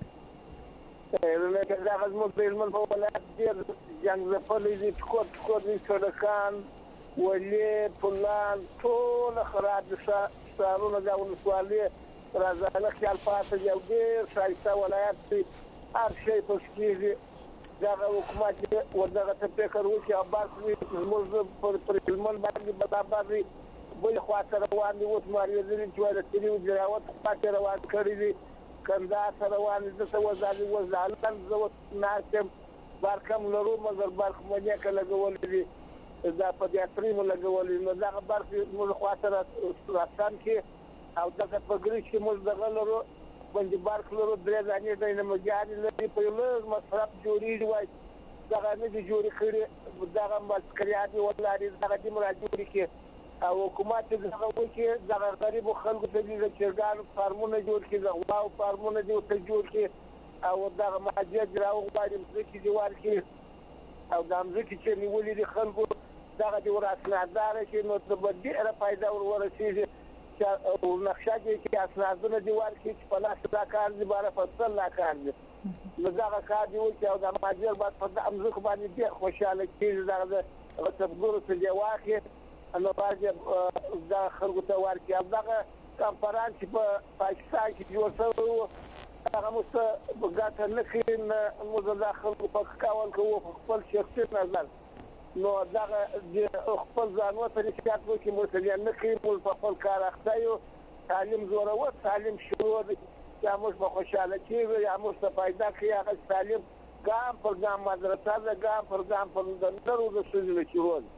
لکه دا غزمت بیلمن په ولایت ډېر جنګ زپلی دي، ټکور دي، سړکان ولې پلان ټول خراب دي. ښارونه د ولسوالۍ رازانه خیال پاتې یو ډېر ښایسته ولایت دی، هر شی پکې کېږي. دغه حکومت وردغه ته فکر وکړي او بس زموږ پر هلمند باندې برابر وي. بلې خواته روان دي، اوس مارېدلي چې وایرتلي و جراوت خواته روان کړي دي، کندهار ته روان دي. دلته وزالند زه اوس ناست یم، برق هم لرو مګر برق مو نیکه لګولی دي، دا په دیاترینو لګولی. نو دغه برق زموږ خواته راستان کې او دغه په ګریج کې موږ دغه لرو باندې برق لرو، 3 دانې ډایناموګانې لري، په یو لږ مصرف جوړېږي. وایي دغه نه دي جوړې کړي، دغه ماسکریان دي ولاړې، دغه دې مرا جوړې کړي او حکومت دغه وکړي. دغه غریبو خلکو ته دي د چرګانو فارمونه جوړ کړي، د غواو فارمونه دي ورته جوړ کړي او دغه مهاجر راوغواړي، مځکې دې ورکړي او دا مځکې چې نیولې دي خلکو دغه دې ور اسنادداره شي. نو ته به ډېره فایده ورسېږي. نقشه کې اسنادونه دي ورکړي چې په لاس دا کار دي، باره فصل لا کار دي. نو دغه کار دې وکړي او د مهاجر باید په دغه مځکو باندې ډېر خوشحاله کېږي. دغه غصبګورو څه دې واخلي نو باید دغه خلکو ته ورکړي. او دغه کنفرانس چې په پاکستان کې جوړ شوی و هغه موږ ته ګټه نه کوي، موږ د خلکو په کول کوو په خپل شخصي نظر. نو دغه خپل ځانو ته نصیحت وکړي، موږ ته نه کوي، موږ په خپل کار اخته یو. تعلیم زورور تعلیم شروع دی، یا موږ به خوشحاله کېږو یا موږ ته پیدا کوي. هغه تعلیم ګام پر ګام مدرسه ده، ګام پر ګام پر د نرو د ښځو له شروع دی.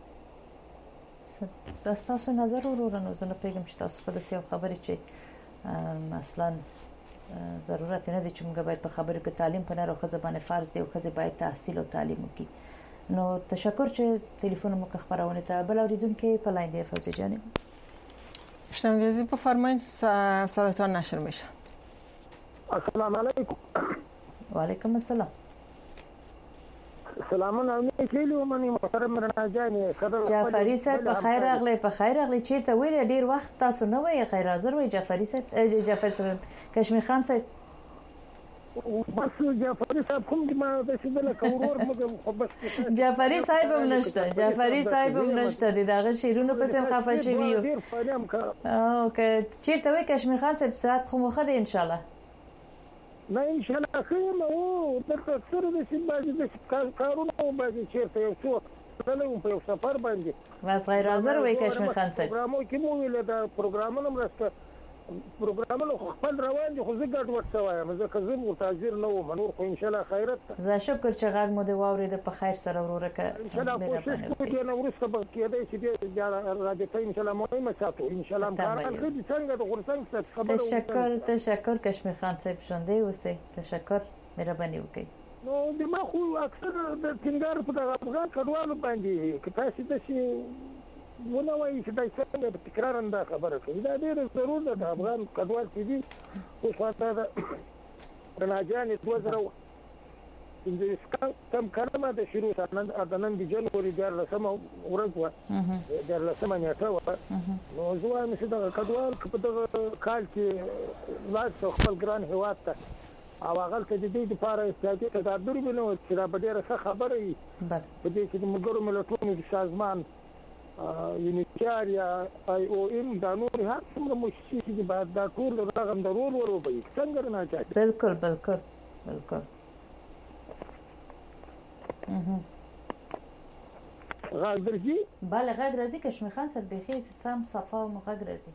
دا ستاسو نظر وروره. نو زه نه پوهېږم چې تاسو په داسې یو خبرې چې اصلا ضرورت نه دی چې موږ باید په خبرو کې تعلیم په نر او ښځه باندې فرض دی او ښځې باید تحصیل او تعلیم وکړي. نو تشکر چې تلیفون مو خبرونه ته. بل اوریدونکو په لاین دی فوزی جان. شنونده عزیز بفرمایید، صداتون نشر میشه. السلام علیکم. و علیکم السلام. سلامونه نیکلی و منی محترم رڼا جانې جعفری صاحب په خیر راغلی. په خیر راغلی. چیرته وې ډیر وخت تاسو نه وې خیر حاضر وې جعفری صاحب. جعفر صاحب کشمیر خان صاحب بس جعفری صاحب کوم دې ما د شیدل کورور مګ خو بس جعفری صاحب هم نشته. جعفری صاحب هم نشته دغه شیرونو پسې خفه شوی یو. اوکې چیرته وې کشمیر خان صاحب ساعت خو مخه ده ان شاء الله. نه ان شاء الله خیر نو درته سره د سیمه د کارونو باندې چیرته یو څو تلو په سفر باندې واس غیر حاضر وې کشمیر خان صاحب. پروګرامو کې مو ویل دا پروګرامونه مرسته پروګرامونه خپل روان دي، خو زه ګډ وټ وایم ځکه زه متاجر نه وم. نور خو ان شاء الله خیرت. زه شکر چې غږ مو دی واورید په خیر سره وروره ک ان شاء الله کوشش کوو نو ورسته به کېدای چې بیا راځي ان شاء الله مهمه ساتو ان شاء الله کاران خدي څنګه د غورسنګ څخه خبره. تشکر کشمیر خان صاحب ژوندې اوسئ. تشکر مهرباني وکړئ. نو د ما خو اکثر د ټینګار په دغه افغان کډوالو باندې که تاسو د شي ونه وایي چې دا څنګه تکرارا دا خبره کوي. دا ډېر ضرور ده د افغان کډوال چې دي اوس ورته د رڼاجانې 2015 کم کلمه د شروع د نن د جنوري 14 ورځ وه 14 نیټه وه. نو زه وایم چې دغه کډوال که په دغه کال کې لاړ شي خپل ګران هېواد ته او هغلته د دې دپاره احتیاطي تدابیر ونه چې دا به ډېره ښه خبره وي په دې چې د ملګرو ملتونو د سازمان یونیچار یا آی او ام دا نور هر څومره مؤسسې دي باید دا ټول رغم ضرور وروبي څنګه نه چاته. بالکل غږ درځي. بله غږ راځي کشمیر خان صاحب بخیر سم صفا او غږ راځي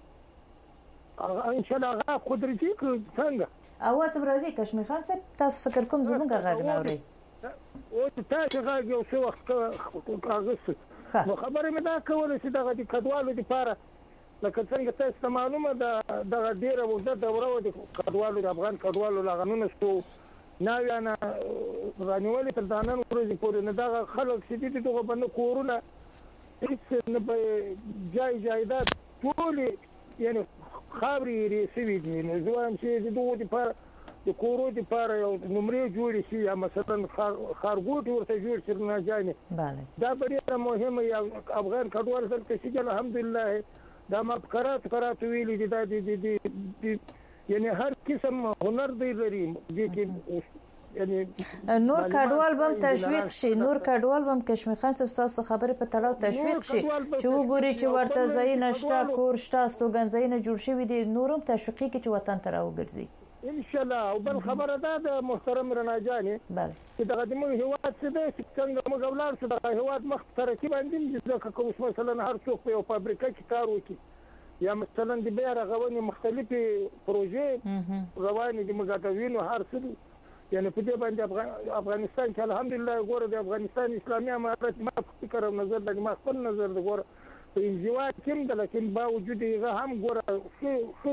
ان شاء الله. غږ خو درځي څنګه اواز راځي کشمیر خان صاحب. تاسو فکر کوم زموږ غږ نه اوري او تاسو غږ یو څه وخت اغوست. نو خبره مې دا کوله چې دغه د کډوالو لپاره لکه څنګه تاسو ته معلومه ده دغه ډېره اوږده دوره وه د کډوالو د افغان کډوالو لا غنونه شو ناویانه رانیولې تر دانن ورځې پورې نه دا خلک چې دي دغه باندې کورونه هیڅ نه به جایداد ټول یعنی خاورې ریسوي دي نو زه وایم چې دغه لپاره د کورو لپاره یو نمرې جوړې شي یا مثلا خارګوټ ورته جوړ شي نه جانې دا ډېره مهمه یا افغان کډوال سره چې الحمدلله دا مفکرات ویلي دي دا یعنی هر قسم هنر دی لري دي کې یعنی نور کډوال بم تشویق شي نور کډوال بم کشمیر خان تاسو خبره په تړاو تشویق شي چې وګوري چې ورته ځای نشته کور شته استوګنځای نه جوړ شوی دي نورم تشویقي کې چې وطن ته راوګرځي ان شاء الله او بل خبره ده محترم رڼا جانې چې دغه د موږ هیواد څه دی چې څنګه موږ ولاړ شو دغه هیواد مخ ترقي باندې ځکه که اوس مثلا هر څوک په یو فابریکه کې کار وکړي یا مثلا د بیا رغونې مختلفې پروژې روانې دي موږ ته وینو هر څه یعنی په دې باندې افغانستان کې الحمدلله ګوره د افغانستان اسلامي امارت ما فکر او نظر د ما خپل نظر د ګوره په انزوا کې د لیکن باوجود هغه هم ګوره خو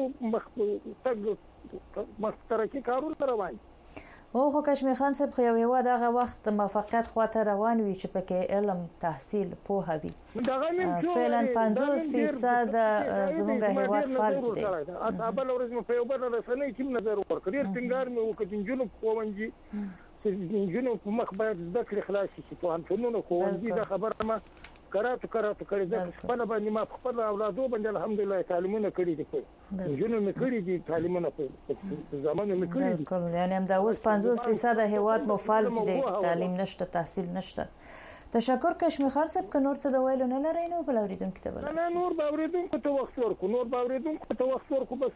مخترکی کارونه روان خو کشمیر خان صاحب خو یو هیواد هغه وخت موفقیت خواته روان وي چې پکې علم تحصیل پوهه وي فعلا 50% زموږ هیواد فعال دی اصحاب الورز په یو بل رسنۍ کې نظر ورکړي ټینګار مې وکړ جنوب کوونجي چې جنوب مخ باید زده کړې خلاص شي په انفونونو کوونجي دا خبره ما کراتو کړی دا خپل باندې ما خپل اولادو باندې الحمدلله تعلیمونه کړی دي جنو مې کړی دي تعلیمونه په زمانه مې کړی دي یعنی هم دا اوس 50% هیواد مو فعال دي تعلیم نشته تحصیل نشته تشکر کشمیر خان صاحب که نور څه د ویلو نه لرئ نو بل اوریدونکو ته بل نه نور به اوریدونکو ته وخت ورکو بس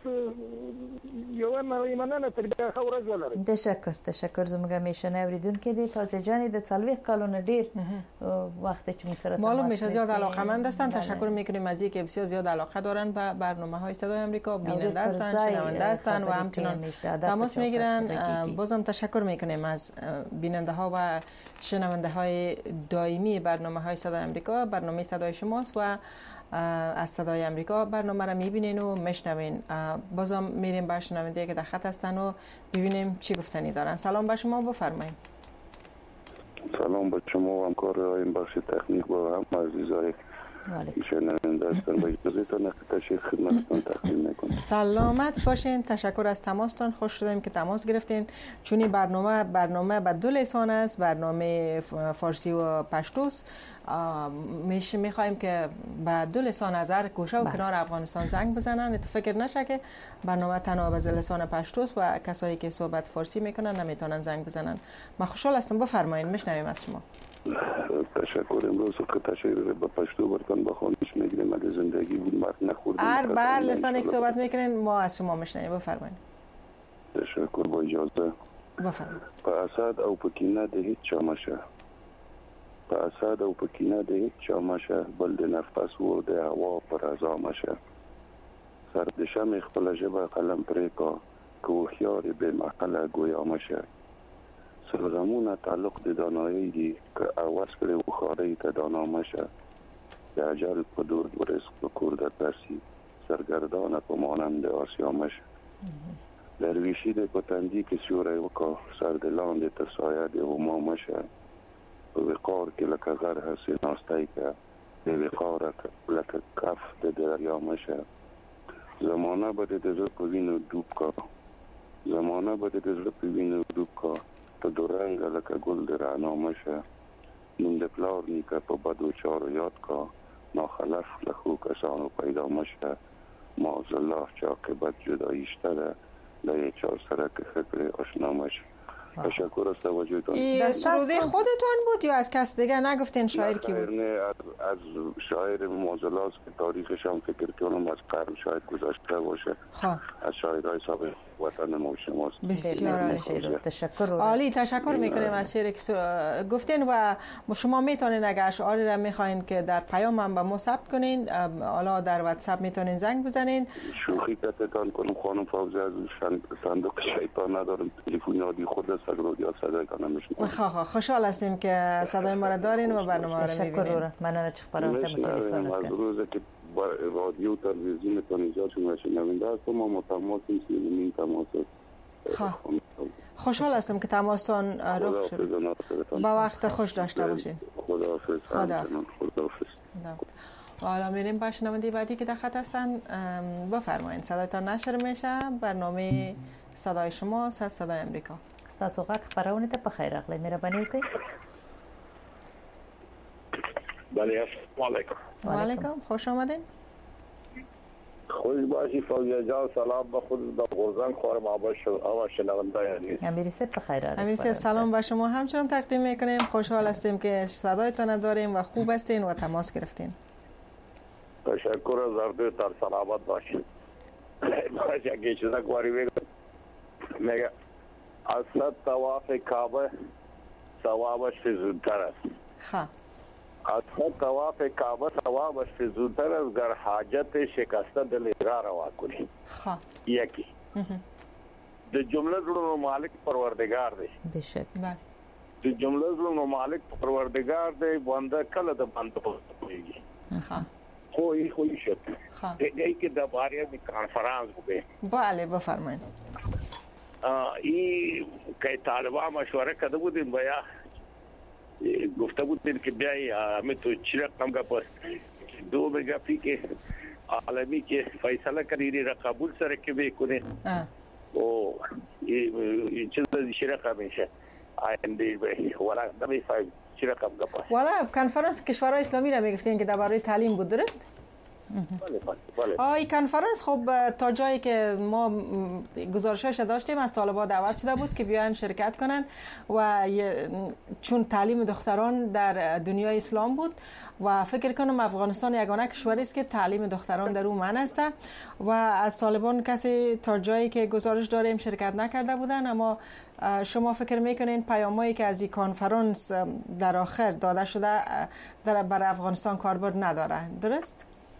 یو مننه تر بیا ښه ورځ ولرئ تشکر زموږ همیشنی اوریدونکي دي تازه جانی د 40 کالونو ډیر وخت چې موږ سره معلوم میشه زیاد علاقه‌مند هستن تشکر میکنیم از اینکه بسیار زیاد علاقه دارن به برنامه‌های صدای آمریکا بیننده هستن شنونده هستن و همچنین تماس میگیرن بازم تشکر میکنیم از بیننده ها و شنونده های دائمی برنامه‌های صدای آمریکا برنامه صدای شماست و از صدای آمریکا برنامه را میبینین و میشنوین بازم میریم به شنونده که در خط هستن و ببینیم چی گفتنی دارن سلام به شما بفرمایید سلام به شما و همکارای این بخش تکنیک و هم عزیزای شنونده هستن با اجازهتان تشکر خدمتتون تقدیم میکنم سلامت باشین تشکر از تماستان خوش شدیم که تماس گرفتین چون این برنامه به دو لسان است برنامه فارسی و پشتوست میخوایم که به دو لسان از هر گوشه و کنار افغانستان زنگ بزنن تو فکر نشه که برنامه تنها به لسان پشتوست و کسایی که صحبت فارسی میکنن نمیتونن زنگ بزنن من خوشحال هستم بفرمایید میشنویم از شما تشکر امروز که تشکر به پشتو برتن بخونش میگیریم اگه زندگی بود مرد نخوردیم هر لسان یک صحبت میکنین ما از شما میشنویم بفرمایید تشکر با اجازه بفرمایید په اسد او په کینه د هیڅ چا مشه په اسد او په کینه د هیڅ چا مشه بل د نفس و د هوا پر رضا مشه سر د شمع خپل ژبه قلم پرې کا که هوښیار به معقله گویا مشه سلغمونه تعلق د دانایی دي که اواز کړي بخاري ته دانا مشه د اجل په دور ورسک په کور د ترسي سرګردانه په مانند آسیا مشه درویشی د پتندی کې سیوری وکړه سر د لاندې تر سایه د هما مشه په وقار کې لکه غر هسې ناستی که د وقار لکه کف د دریا مشه زمانه به د زړه په وینو ډوب کا زمانه به د زړه په وینو ډوب کا ته دورنګه لکه ګل د رعنا مشه نوم د پلار نیکه په بدو چارو یاد کا ناخلف له ښو کسانو پیدا مشه معاذ الله چې عاقبت جدایي شته ده له چا سره که فکر آشنا مشه تشکر از توجهتان. سروده خودتون بود یا از کس دیگه نگفتین شاعر کی بود؟ از شاعر معزلاس که تاریخش هم فکر کنم از قرن شاید گذشته باشه. از شاعرهای سابق وطن ما شماست. بسیار تشکر. عالی تشکر میکنیم از شعری که گفتین و شما میتونین اگه اشعاری را میخواین که در پیام هم به ما ثبت کنین حالا در واتساپ میتونین زنگ بزنین. شوخی کتتان کنم خانم فوزه از صندوق شیطان ندارم تلفن یادی خود خوشحال هستیم که صدای ما را دارین و برنامه را میبینیم. تشکر مننه چې خبرونه ته تلیفون وکړ. از روزه که رادیو تلویزیون تون ایجاد شد و شنونده هستم ما متماس نیستیم تماس خوشحال هستم که تماستان رخ شد. با وقت خوش داشته باشین. خداحافظ. حالا میریم با شنونده بعدی که در خط هستن. بفرمایید صدایتان نشر میشه. برنامه صدای شما صدای امریکا. ستاسو غږ خبرونه ته په خیر راغلی. مهرباني وکړئ. بله السلام علیکم. و علیکم خوش آمدین. خوش باشی فوزیه جان. سلام به خود به غرزنگ خورم آوا شنونده عزیز. امیر صاحب به خیر راغلی. امیر صاحب سلام به شما همچنان تقدیم میکنیم. خوشحال هستیم که صدایتان داریم و خوب هستین و تماس گرفتین. تشکر از اردو تر سلامت باشید. باشه اگه چیزا کواری میگه اصلا طواف کعبه ثوابش فزونتر است. اصلا طواف کعبه ثوابش فزونتر است گر حاجت شکسته دل را روا کنی. یکی د جمله زلو مالک پروردگار دی. بشک. د جمله زلو مالک پروردگار دی. بنده کله د بنده پوهیږي. خوی شد. دیگه که درباره می کنفرانس بوده. بله بفرمایید. این که طالبان مشوره کرده بودیم بیا گفته بودیم که بیایی همه تو چی رقم که پس 2 مگافی که عالمی که فیصله کردی را قبول سره که بکنه و این چیز چی رقم میشه آینده ولا نمیفهم چی رقم که پس ولی کنفرانس کشورهای اسلامی را میگفتین که درباره تعلیم بود درست؟ بله. این کنفرانس خب تا جایی که ما گزارشش داشتیم از طالبان دعوت شده بود که بیان شرکت کنن و چون تعلیم دختران در دنیای اسلام بود و فکر کنم افغانستان یگانه کشوری است که تعلیم دختران در اون من است و از طالبان کسی تا جایی که گزارش داریم شرکت نکرده بودن. اما شما فکر میکنین پیامایی که از این کنفرانس در آخر داده شده برای افغانستان کاربرد نداره درست؟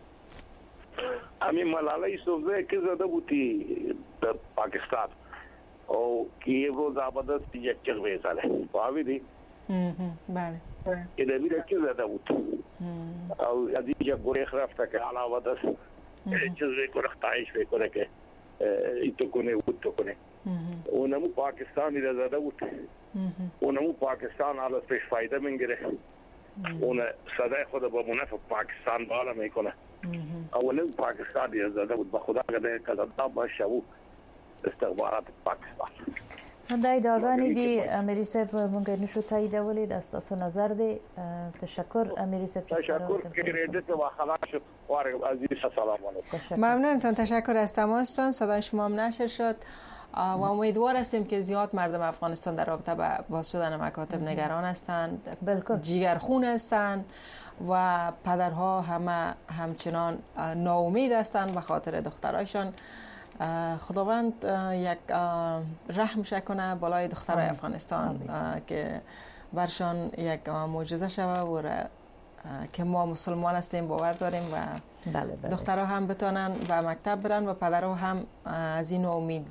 همین ملاله یوسفزی که زده بودی در پاکستان او که یه روز آمده است یک چیز بیزاله فهمیدی؟ بله که دمیره که زده بود او از اینجا گریخ رفته که حالا آمده است چیز بکنه خطایش بکنه که این تو کنه بود تو کنه اونمو پاکستانی را زده بود اونمو پاکستان حالا پیش فایده منگیره اون صدای خود با منفع پاکستان بالا میکنه اولین پاکستانی زده بود به خدا که کذاب باشه و استخبارات پاکستان دا ادعاګانې دي. امیر صاحب مونږ نشو تاییدولی. دا ستاسو نظر دی. تشکر امیر صاحب. تشکر کردید و خلاص وارد عزیز سلام علیکم. ممنونتان. تشکر از تماستان. صدای شما هم نشر شد و امیدوار هستیم که زیاد مردم افغانستان در رابطه با باز شدن مکاتب نگران هستند. جیگرخون هستند و پدرها همچنان ناامید هستند به خاطر دخترایشان. خداوند یک رحم کنه بالای دخترای افغانستان که برشان یک معجزه شوه و که ما مسلمان هستیم باور داریم و دخترها هم بتونن به مکتب برن و پدرها هم از این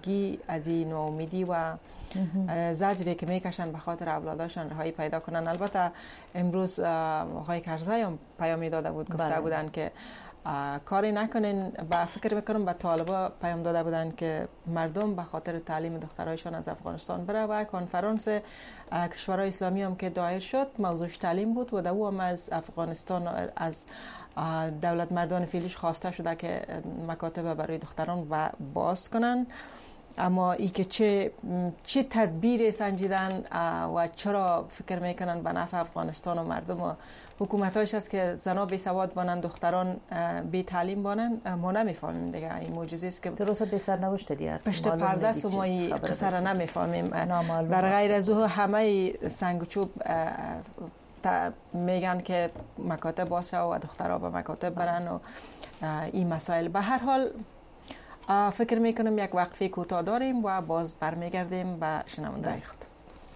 امیدی و زجری که میکشن به خاطر اولاداشان رهایی پیدا کنن. البته امروز آقای کرزی هم پیامی داده بود گفته بودن که کاری نکنین. با فکر میکنم به طالبا پیام داده بودن که مردم به خاطر تعلیم دخترایشان از افغانستان بره و کنفرانس کشورهای اسلامی هم که دایر شد موضوعش تعلیم بود و دو هم از افغانستان از دولت مردان فعلیش خواسته شده که مکاتب برای دختران باز کنن. اما ای که چه تدبیر سنجیدن و چرا فکر میکنن به نفع افغانستان و مردم و حکومتایش است که زنا بی سواد بانن دختران بی تعلیم بانن ما نمیفهمیم دیگه. این معجزه است که درست به سر نوشته دیار پشت پرده است و ما این قصه را نمیفهمیم. در غیر از او همه سنگ و چوب میگن که مکاتب باشه و دخترها به مکاتب برن و این مسائل. به هر حال فکر میکنم یک وقفه کوتاه داریم و باز برمیگردیم به شنونده خود.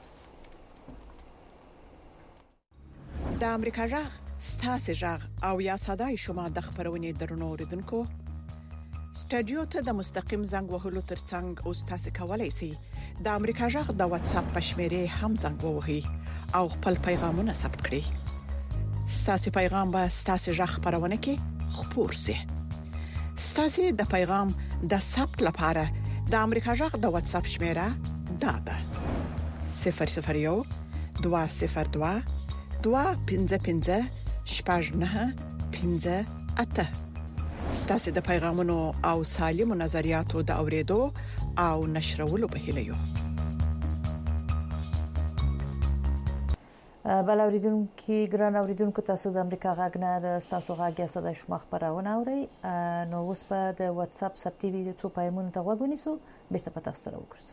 د امریکا غږ ستاسو غږ او یا صداي شما د خبرونې درنو اوریدونکو سټډیو ته د مستقیم زنګ وهلو ترڅنګ او تاسو کولای شئ د امریکا غږ د واتس اپ پښمنې هم زنګ ووهئ او خپل پیغامونه ثبت کړئ. ستاسو پیغام به ستاسو غږ خبرونه کې خپور شي. ستاسو د پیغام د ثبت لپاره د امریکا جغ د واتس اپ شمیره دا ده 001 202 255 شپږ ستاسو د پیغامونو او سالمو نظریاتو د اوریدو او نشرولو په هیله یو. بل اوریدونکو ګران اوریدونکو تاسو د امریکا غږ نه د تاسو غږ یا صداي شما خبرونه اوري. نو اوس په د واتس اپ ثبتي ویډیو ته پایمون ته وګورئ بیرته په تاسو سره وکړو.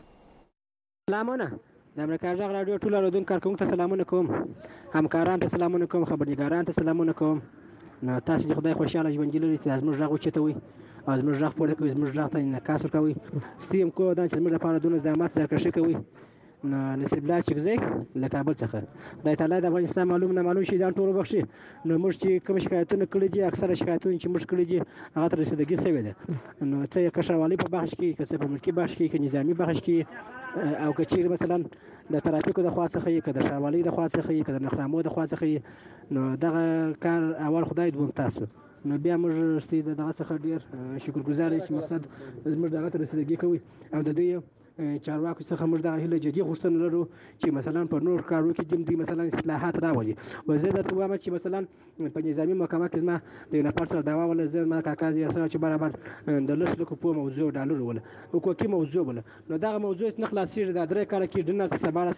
سلامونه د امریکا غږ رادیو ټول اوریدونکو کارکونکو ته سلامونه کوم، همکاران ته سلامونه کوم، خبرنګاران ته سلامونه کوم. نو تاسو د خدای خوشاله ژوند لري چې زموږ غږ وچتوي او زموږ غږ پورته کوي، زموږ غږ ته انعکاس ورکوي. ستیم کو دا چې زموږ لپاره دونه زحمت سرکشي کوي. نصیب الله چغزي له کابل څخه د تعالی د افغانستان معلوم شهیدان ټول بخشي. نو موږ چې کوم شکایتونه کړی دي، اکثره شکایتونه چې موږ کړی دي هغه تر رسیدګي شوی ده. نو څه کشروالي په بخش کې، که څه په ملکی بخش کې، که نظامی بخش کې، او که چیرې مثلا د ترافیکو د خوا څخه، که د ښاروالۍ د خوا څخه، که د نخرامو د خوا څخه، نو دغه کار اول خدای دوم تاسو. نو بیا موږ ستاسو دغه څخه ډیر شکرګزار یو چې مقصد زموږ دغه تر رسیدګي کوي. او د دې چارواکو څخه موږ دغه هیله جدي غوښتنه لرو چې مثلا په نور کارو کې دوی مثلا اصلاحات راولي. وزیر د توامه چې مثلا په نظامی محکمه کې ما د یو نفر سره دعوا ولا زه ما کاکا یې سره چې برابر د لس لکو په موضوع ډالر ولا حقوقي موضوع ولا. نو دغه موضوع نه خلاصيږي د درې کال کې دنه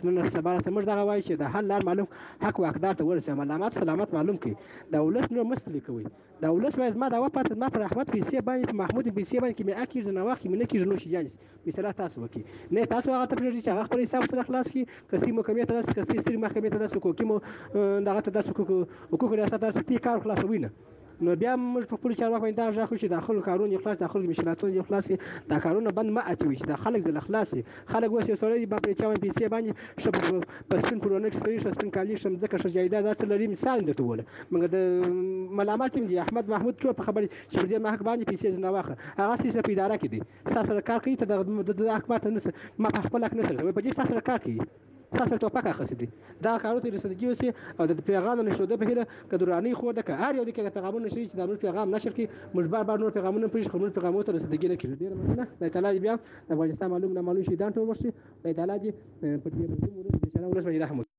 سبا موږ دغه وایي چې د حل لار معلوم حق واقدار ته ورسې علامات سلامت معلوم کی د ولس نو مستلی کوي. د ولس وایي ما دا وپات ما پر احمد پیسې باندې محمود پیسې باندې کې مې اکیز نه واخې مې نه کې جنو شي جانس مثلا تاسو وکي نه تاسو هغه ته پرېږدي چې هغه خپل حساب سره خلاص کی کسي محکمې ته داسې کسي ستري محکمې ته داسې حقوقي دغه ته داسې حقوق ریاست داسې تی کار خلاصوي نه. نو بیا موږ په خپل چارواکو باندې دا ځکه چې داخلو کارونه خلاص، داخلو مشکلاتونه خلاص، دا کارونه بند ما اچوي چې د خلک د خلاص خلک وسه سره په پېچاوي پیسې باندې شپ په سپین پرونکس پېښه سپین کالی شم ځکه چې جایداد درته لري مثال درته وله. موږ د ملامت دي احمد محمود ټول په خبرې چې دې ما حق باندې پیسې نه واخه هغه سیسه په اداره کې دي تاسو کار کوي ته د حکومت نه ما په خپل حق نه سره په دې تاسو کار کوي تاسو ته پکا خسدي دا کارو ته رسیدګي وسی او د پیغام نشوده به هله کډورانی خو د کار یو د کې پیغامونه نشي چې د پیغام نشر کې مجبر نور پیغامونه پېښ کوم پیغامونه ته رسیدګي نه کړي. ډیر مننه. د تعالی بیا د افغانستان معلوم شهیدان ټول ورشي. د تعالی په دې موضوع د شنو ولس باندې رحمت.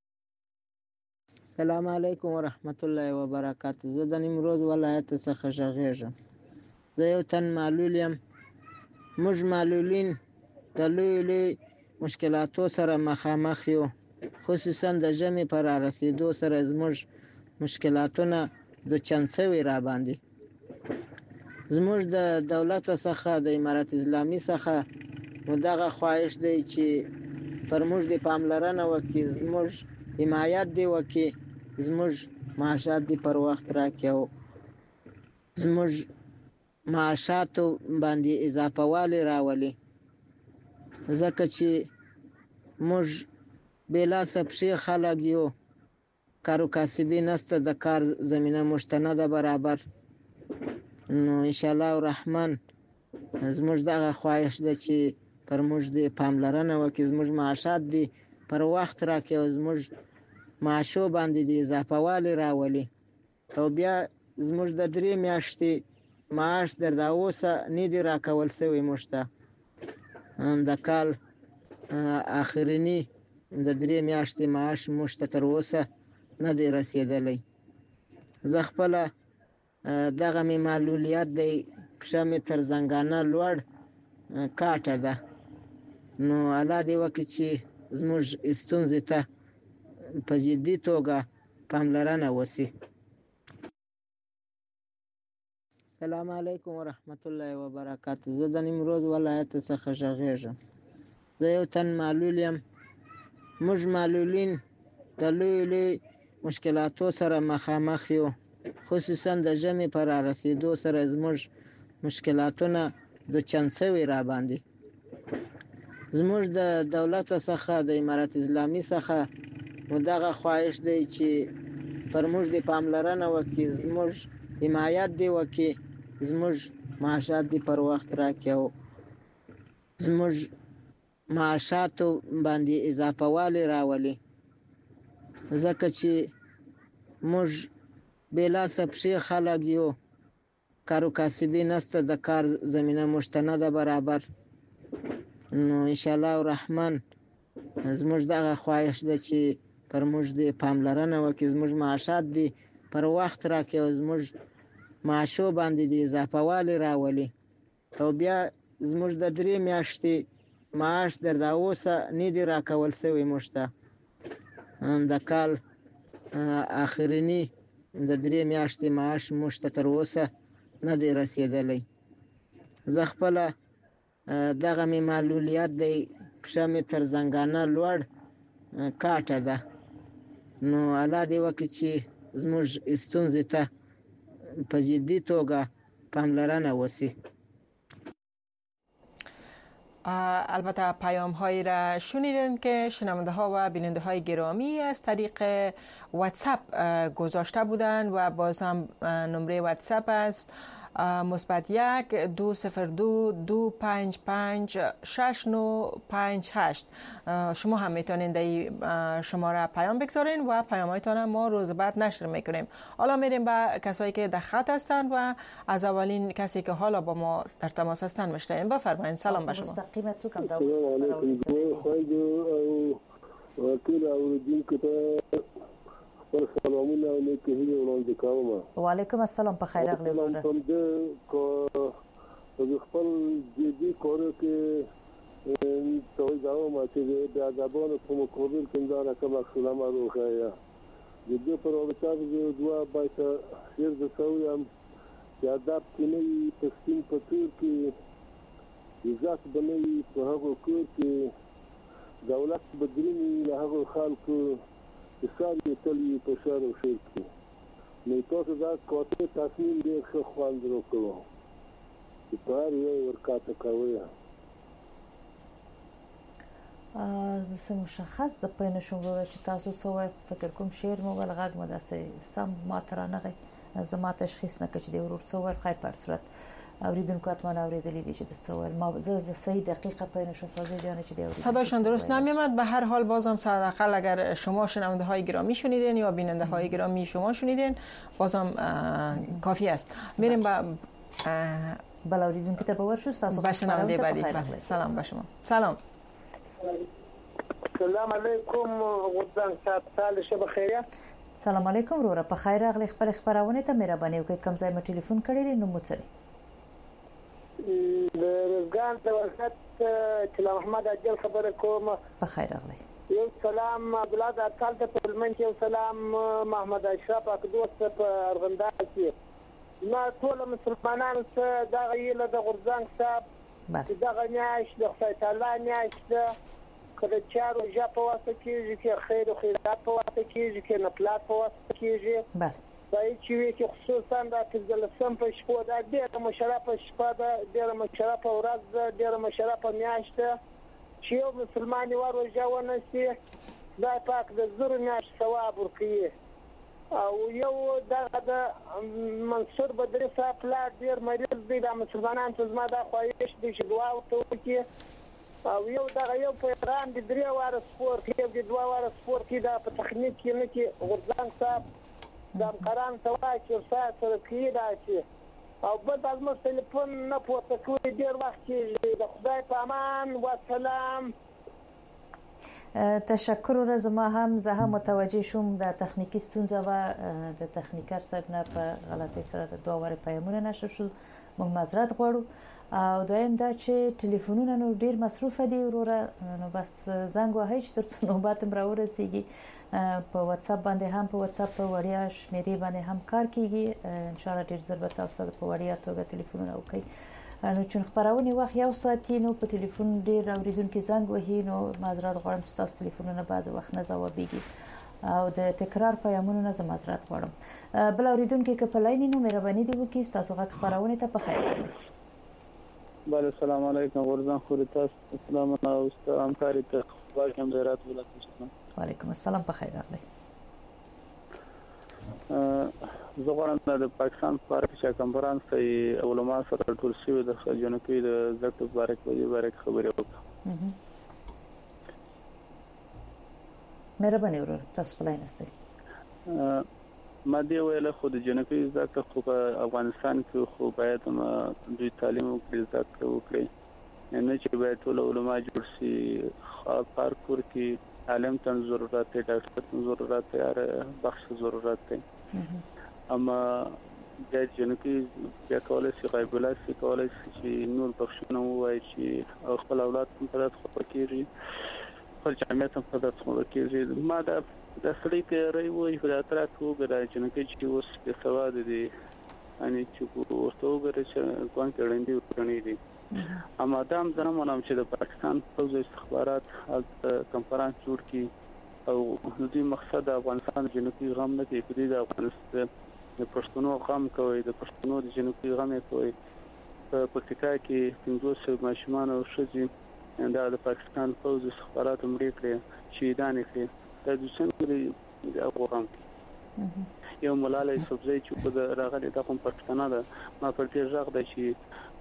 السلام علیکم ورحمت الله وبرکاته. زه د نیمروز ولایت څخه ژغېږم. زه یو تن معلول یم. موږ معلولین د لوی مشکلاتو سره مخامخ یو، خصوصا د ژمي پر رسیدو سره زموږ مشکلاتونه د چانسوي را باندې. زموږ د دولت څخه د امارت اسلامي څخه مدغه خواهش دی چې پر موږ د پاملرنه وکړي، زموږ حمایت دی وکړي، زموږ معاشات دی پر وخت راکړي او زموږ معاشاتو باندې اضافه والی راولي. ځکه چې موږ بلا سپشي خلک یو، کارو کاسبي نسته، د کار زمینه مشته ده برابر. نو ان شاء الله الرحمن زموږ دغه خواهش ده چې پر موږ د پاملرنه وکړي، زموږ معاشات دی پر وخت راکړي او زموږ معاشو باندې د اضافه والی راولي. او بیا زموږ د 3 میاشتې معاش در اوسه نه دی راکول شوی. موږ ته د کال اخرنی د 3 میاشتې معاش موږ ته تر اوسه نه دی رسیدلی. زه خپل دغه می معلولیت دی پښه می تر زنګانه لوړ کاټه ده. نو الله دې وکړي چې زموږ ستونزې ته په جدي توګه پاملرنه وشي. السلام علیکم ورحمت الله وبرکاته. زه د نیمروز ولایت څخه ژغېږم. زه یو تن معلول یم. موږ معلولین د لوی مشکلاتو سره مخامخ یو، خصوصا د ژمي پر رسیدو سره زموږ مشکلاتونه د چانسوي را باندې. زموږ د دولت څخه د امارت اسلامي څخه مدغه خواهش دی چې پر موږ د پاملرنه وکړي، زموږ حمایت دی وکړي، زموږ معاشات دی پر وخت راکړي او زموږ معاشاتو باندې اضافه والی راولي. ځکه چې موږ بلا سپشي خلک یو، کارو کاسبي نسته، د کار زمینه مشته ده برابر. نو ان شاء الله الرحمن زموږ دغه خواهش ده چې پر موږ د پاملرنه وکړي، زموږ معاشات دي پر وخت راکړي او زموږ معاشو باندې د اضافه والی راولي. او بیا زموږ د 3 میاشتې معاش در دا اوسه نه دی راکول شوی موږ ته. د کال اخرنی د 3 میاشتې معاش موږ ته تر اوسه نه دی رسیدلی. زه خپل دغه می معلولیت دی پښه مې تر زنګانه لوړ کاټه ده. نو الله دې وکړي چې زموږ ستونزې ته په جدي توګه پاملرنه وشي. البته پیام هایی را شنیدین که شنونده ها و بیننده های گرامی از طریق واتساپ گذاشته بودند و باز هم نمره واتساپ است +1 202 255 6958. شما هم میتونید این شماره پیام بگذارین و پیام‌هایتان ما روز بعد نشر میکنیم. حالا میریم به کسایی که در خط هستند و از اولین کسی که حالا با ما در تماس هستند میشنویم. بفرمایید. سلام به شما. مستقیما تو کم داوود سلامونه او نیکه هیله وړاندې کوم. وعلیکم السلام، په خیر راغلی وروره. په خپل جدي کار کې توجه ما چې د ادبونو په مقابل کې دا رقم اصله مروخه یا د دې پر اوسه د دوا بایته شیر د سویم چې ادب کې نه تقسیم پتور کې عزت بنوي په هغه کور کې دولت بدرینی له هغه خلکو ساري تلي په شهر او شهر کې نو تاسو دا کوټه تصمیم دې ښه خواند وکړو چې په هر یو ورکاته کوي. زه مشخص زه په نشم وروره چې تاسو څه وایي. فکر کوم شعر مو ول غږ مو داسې سم ما ترانغه زما تشخیص نه کړ چې د ورور څه وایي. خیر پر صورت اوریدونکو اتمن اوریدلی دي چې د څه وایي. ما زه صحیح دقیقه په نشم فاضل جان چې دی صداشون درست نمیاد. به هر حال بازم صداقل اگر شما شنونده های گرامی شنیدین یا بیننده های گرامی شما شنیدین بازم کافی است. میریم به بله اوریدونکو ته باور شو. تاسو بشنونده بعدی. سلام به شما. سلام. سلام علیکم غوډان صاحب، سال شب خیره. سلام علیکم وروره، په خیر راغلی. خپل خبرونه ته مهرباني وکړئ. کوم ځای مې ټلیفون کړی دی نو مڅري د رزګان د ورخت چې محمد اجل خبره کوم. په خیر راغلی. یو سلام بلاد اټال ته په منځ یو سلام محمد اشرف اکدوس په ارغندان کې ما ټول مسلمانانو ته دا غیله د غرزنګ صاحب چې دا غنیاش د خدای تعالی نیاش ده کله چارو جا په واسطه کې چې خیر او خیرات په واسطه کې چې نپلات په واسطه کې بله دای چې خصوصا د تزلسم په شپه د ډېر مشرف شپه د ډېر مشرف ورځ د ډېر مشرف میاشت چې یو مسلمان ورجاونه سي دا پاک د زور میاش ثواب ورکړي. او یو د منصور بدر صاحب لا ډېر مریض دی د مسلمانانو ته زما د خواهش دی چې دعا وکړي. او یو دغه یو پیغام د 3 واره سپورت یو د 2 واره سپورت کې د په تخنیک کې نه کې غرزنګ صاحب د قران سوا چې سره کې راځي او بل از مو ټلیفون نه پورته کوي ډیر وخت کې د خدای په امان و سلام. تشکر زما هم زه هم متوجه شوم د تخنیکی ستونزه و د تخنیکر صاحب نه په غلطی سره د 2 واره پیغامونه نشو شو. موږ معذرت غواړو. او دویم دا چې ټلیفونونه نو ډیر مصروف دي وروره نو بس زنګ وهی چې ترڅو نوبت مر ورسیږي. په واتساپ باندې هم په واتساپ په وړیا شمیرې باندې هم کار کیږي. ان شاء الله ډیر زر به تاسو په وړیا توګه ټلیفونونه وکړي. نو چې خبرونه وخت یو ساعت نو په ټلیفون ډیر اوریدونکو زنګ وهي نو معذرت غواړم چې تاسو ټلیفونونه بعض وخت نه ځوابيږي او د تکرار پیغامونو نه معذرت غواړم. بل اوریدونکو کې په لاین نو مهرباني دی وکړئ تاسو غږ خبرونه ته په خیر راغلی. بله السلام علیکم غورزان خورتاس السلام علیکم همکاری ته واجب زیارت ولکم. وعلیکم السلام په خیر راغلی. زه غواړم د پاکستان په اړه چې کنفرانس ته علماء سره ټول شوی د جنوبي د زړه مبارک خبرې وکړم. مهرباني ورور تاسو په لاین استئ. ما دی ویل خو د جنوبي زړه خو په افغانستان کې خو باید دوی تعلیم او زده کړه وکړي نه چې باید ټول علما جوړ شي هر کور کې عالم ته ضرورت دی ډاکټر ته ضرورت دی هر بخش ضرورت دی اما د جنکی بیا کولای شي غیب الله شي کولای شي چې نور بخښنه وایي چې خپل اولاد هم په دغه خبره کېږي خپل جامعه هم په دغه خبره کېږي ما د سړي کې راي وایي په اعتراض وګړه جنکی چې اوس په سواد دي अनि چې ورته وګورئ چې کوم کړندې وکړنې دي اما دام زنه مونږ چې د پاکستان پوز استخبارات کنفرانس جوړ کی او د دې مقصد د افغانستان جنوبي غم نه کې د افغانستان د پښتونو غم کوي د پښتونو د جنوبي غم کوي په پکتیکا کې 500 ماشومان او شذي د پاکستان پوز استخبارات مړي کړي شهیدان کړي د څنګه د افغان یو ملاله سبزی چې په راغلي د کوم پښتانه ده ما پر دې ځغ د شي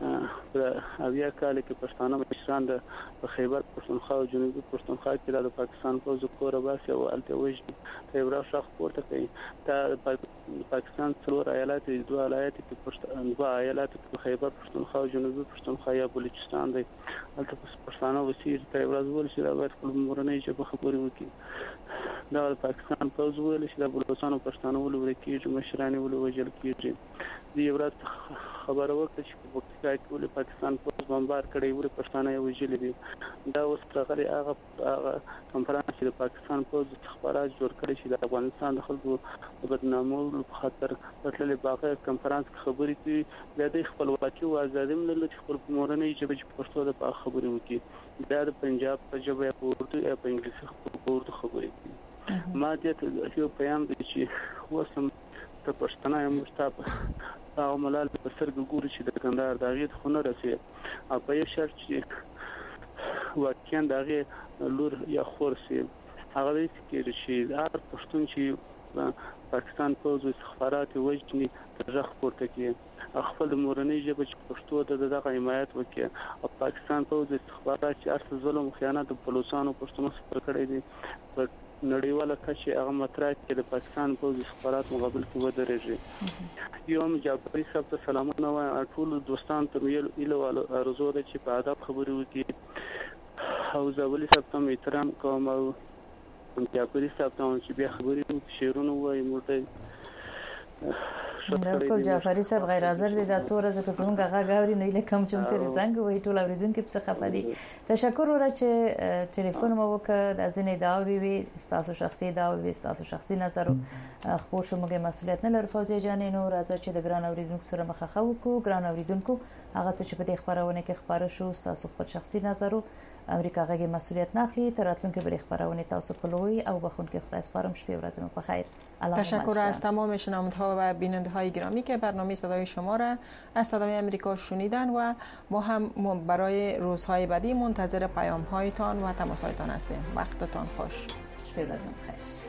په اویا کال کې پښتانه مشران د خیبر پښتونخوا او جنوبي پښتونخوا کې د پاکستان په ذکر باسي او الته وجه ته یو شخص پورته کوي دا پاکستان څلور ایالات دوه ایالات دوه ایالات په خیبر پښتونخوا او جنوبي پښتونخوا یا بلوچستان دی الته پښتانه وسیر ته ورځ ول چې دا باید خپل مورنۍ چې خبرې وکړي دا پاکستان په ځول چې د بلوچستان او پښتانه ول ورکیږي مشران ول وجل کیږي دی ورځ خبره وکړه چې په پکتیکا کې ول پاکستان په بمبار کړي ول پښتانه یو وجل دي دا اوس راغلي هغه کنفرانس چې د پاکستان په استخبارات جوړ کړي چې د افغانستان د خلکو د بدنامولو په خاطر ترلې باغه کنفرانس خبرې کوي د خپلواکي او ازادي ملت چې خپل مورنۍ چې په پښتو د خبرې وکړي دا د پنجاب په ژبه په اردو یا په انګلیسي په اردو خبرې کوي ما دې یو پیغام دی چې وسم ته پښتنه یم مستاب او ملال په سترګو ګوري چې د کندهار د غیت خونه رسي او په یو شرط چې واقعا دغه لور یا خور سي هغه دې کې چې هر پښتون چې پاکستان پوز استخبارات وجني ترخ پورته کې خپل مورنۍ ژبه چې پښتو ته دغه حمایت وکړي او پاکستان پوز استخبارات چې ارس ظلم خیانت په بلوچستان او پښتون سره کړی دي نړیواله کچه هغه مطرح کې د پاکستان پوز استخبارات مقابل کې ودرېږي یوم جعفری صاحب ته سلامونه وایم ټول دوستان ته ایله ارزو ده چې په ادب خبرې وکړي او زاولی صاحب ته احترام کوم او جعفری صاحب ته چې بیا خبرې وکړي شعرونه وایي مرته بالکل جعفری صاحب غیر حاضر دي د څو ورځې کې څنګه غاغوري نه لکم چې ته زنګ وای ټول اوریدونکو په خفه دي تشکر ور چې ټلیفون مو وکړ د ځینې داوی وي تاسو شخصي داوی وي تاسو شخصي نظر خبر شو موږ مسؤلیت نه لرو فوزي جانې نو راځي چې د ګران اوریدونکو سره مخه خو ګران اوریدونکو هغه چې په دې خبرونه کې خبره شو تاسو خپل شخصي نظر امریکا غږی مسؤلیت نه اخلي تر راتلونکي بری خبرونه تاسو په لوی او بخونکي خدای سپارم شپه ورځ په خیر تشکر از تمام شنونده‌ها و بیننده‌های گرامی که برنامه صدای شما را از صدای آمریکا شنیدن و ما هم برای روزهای بعدی منتظر پیام‌هایتان و تماس‌هایتان هستیم. وقتتان خوش. شپه ورځ بخیر.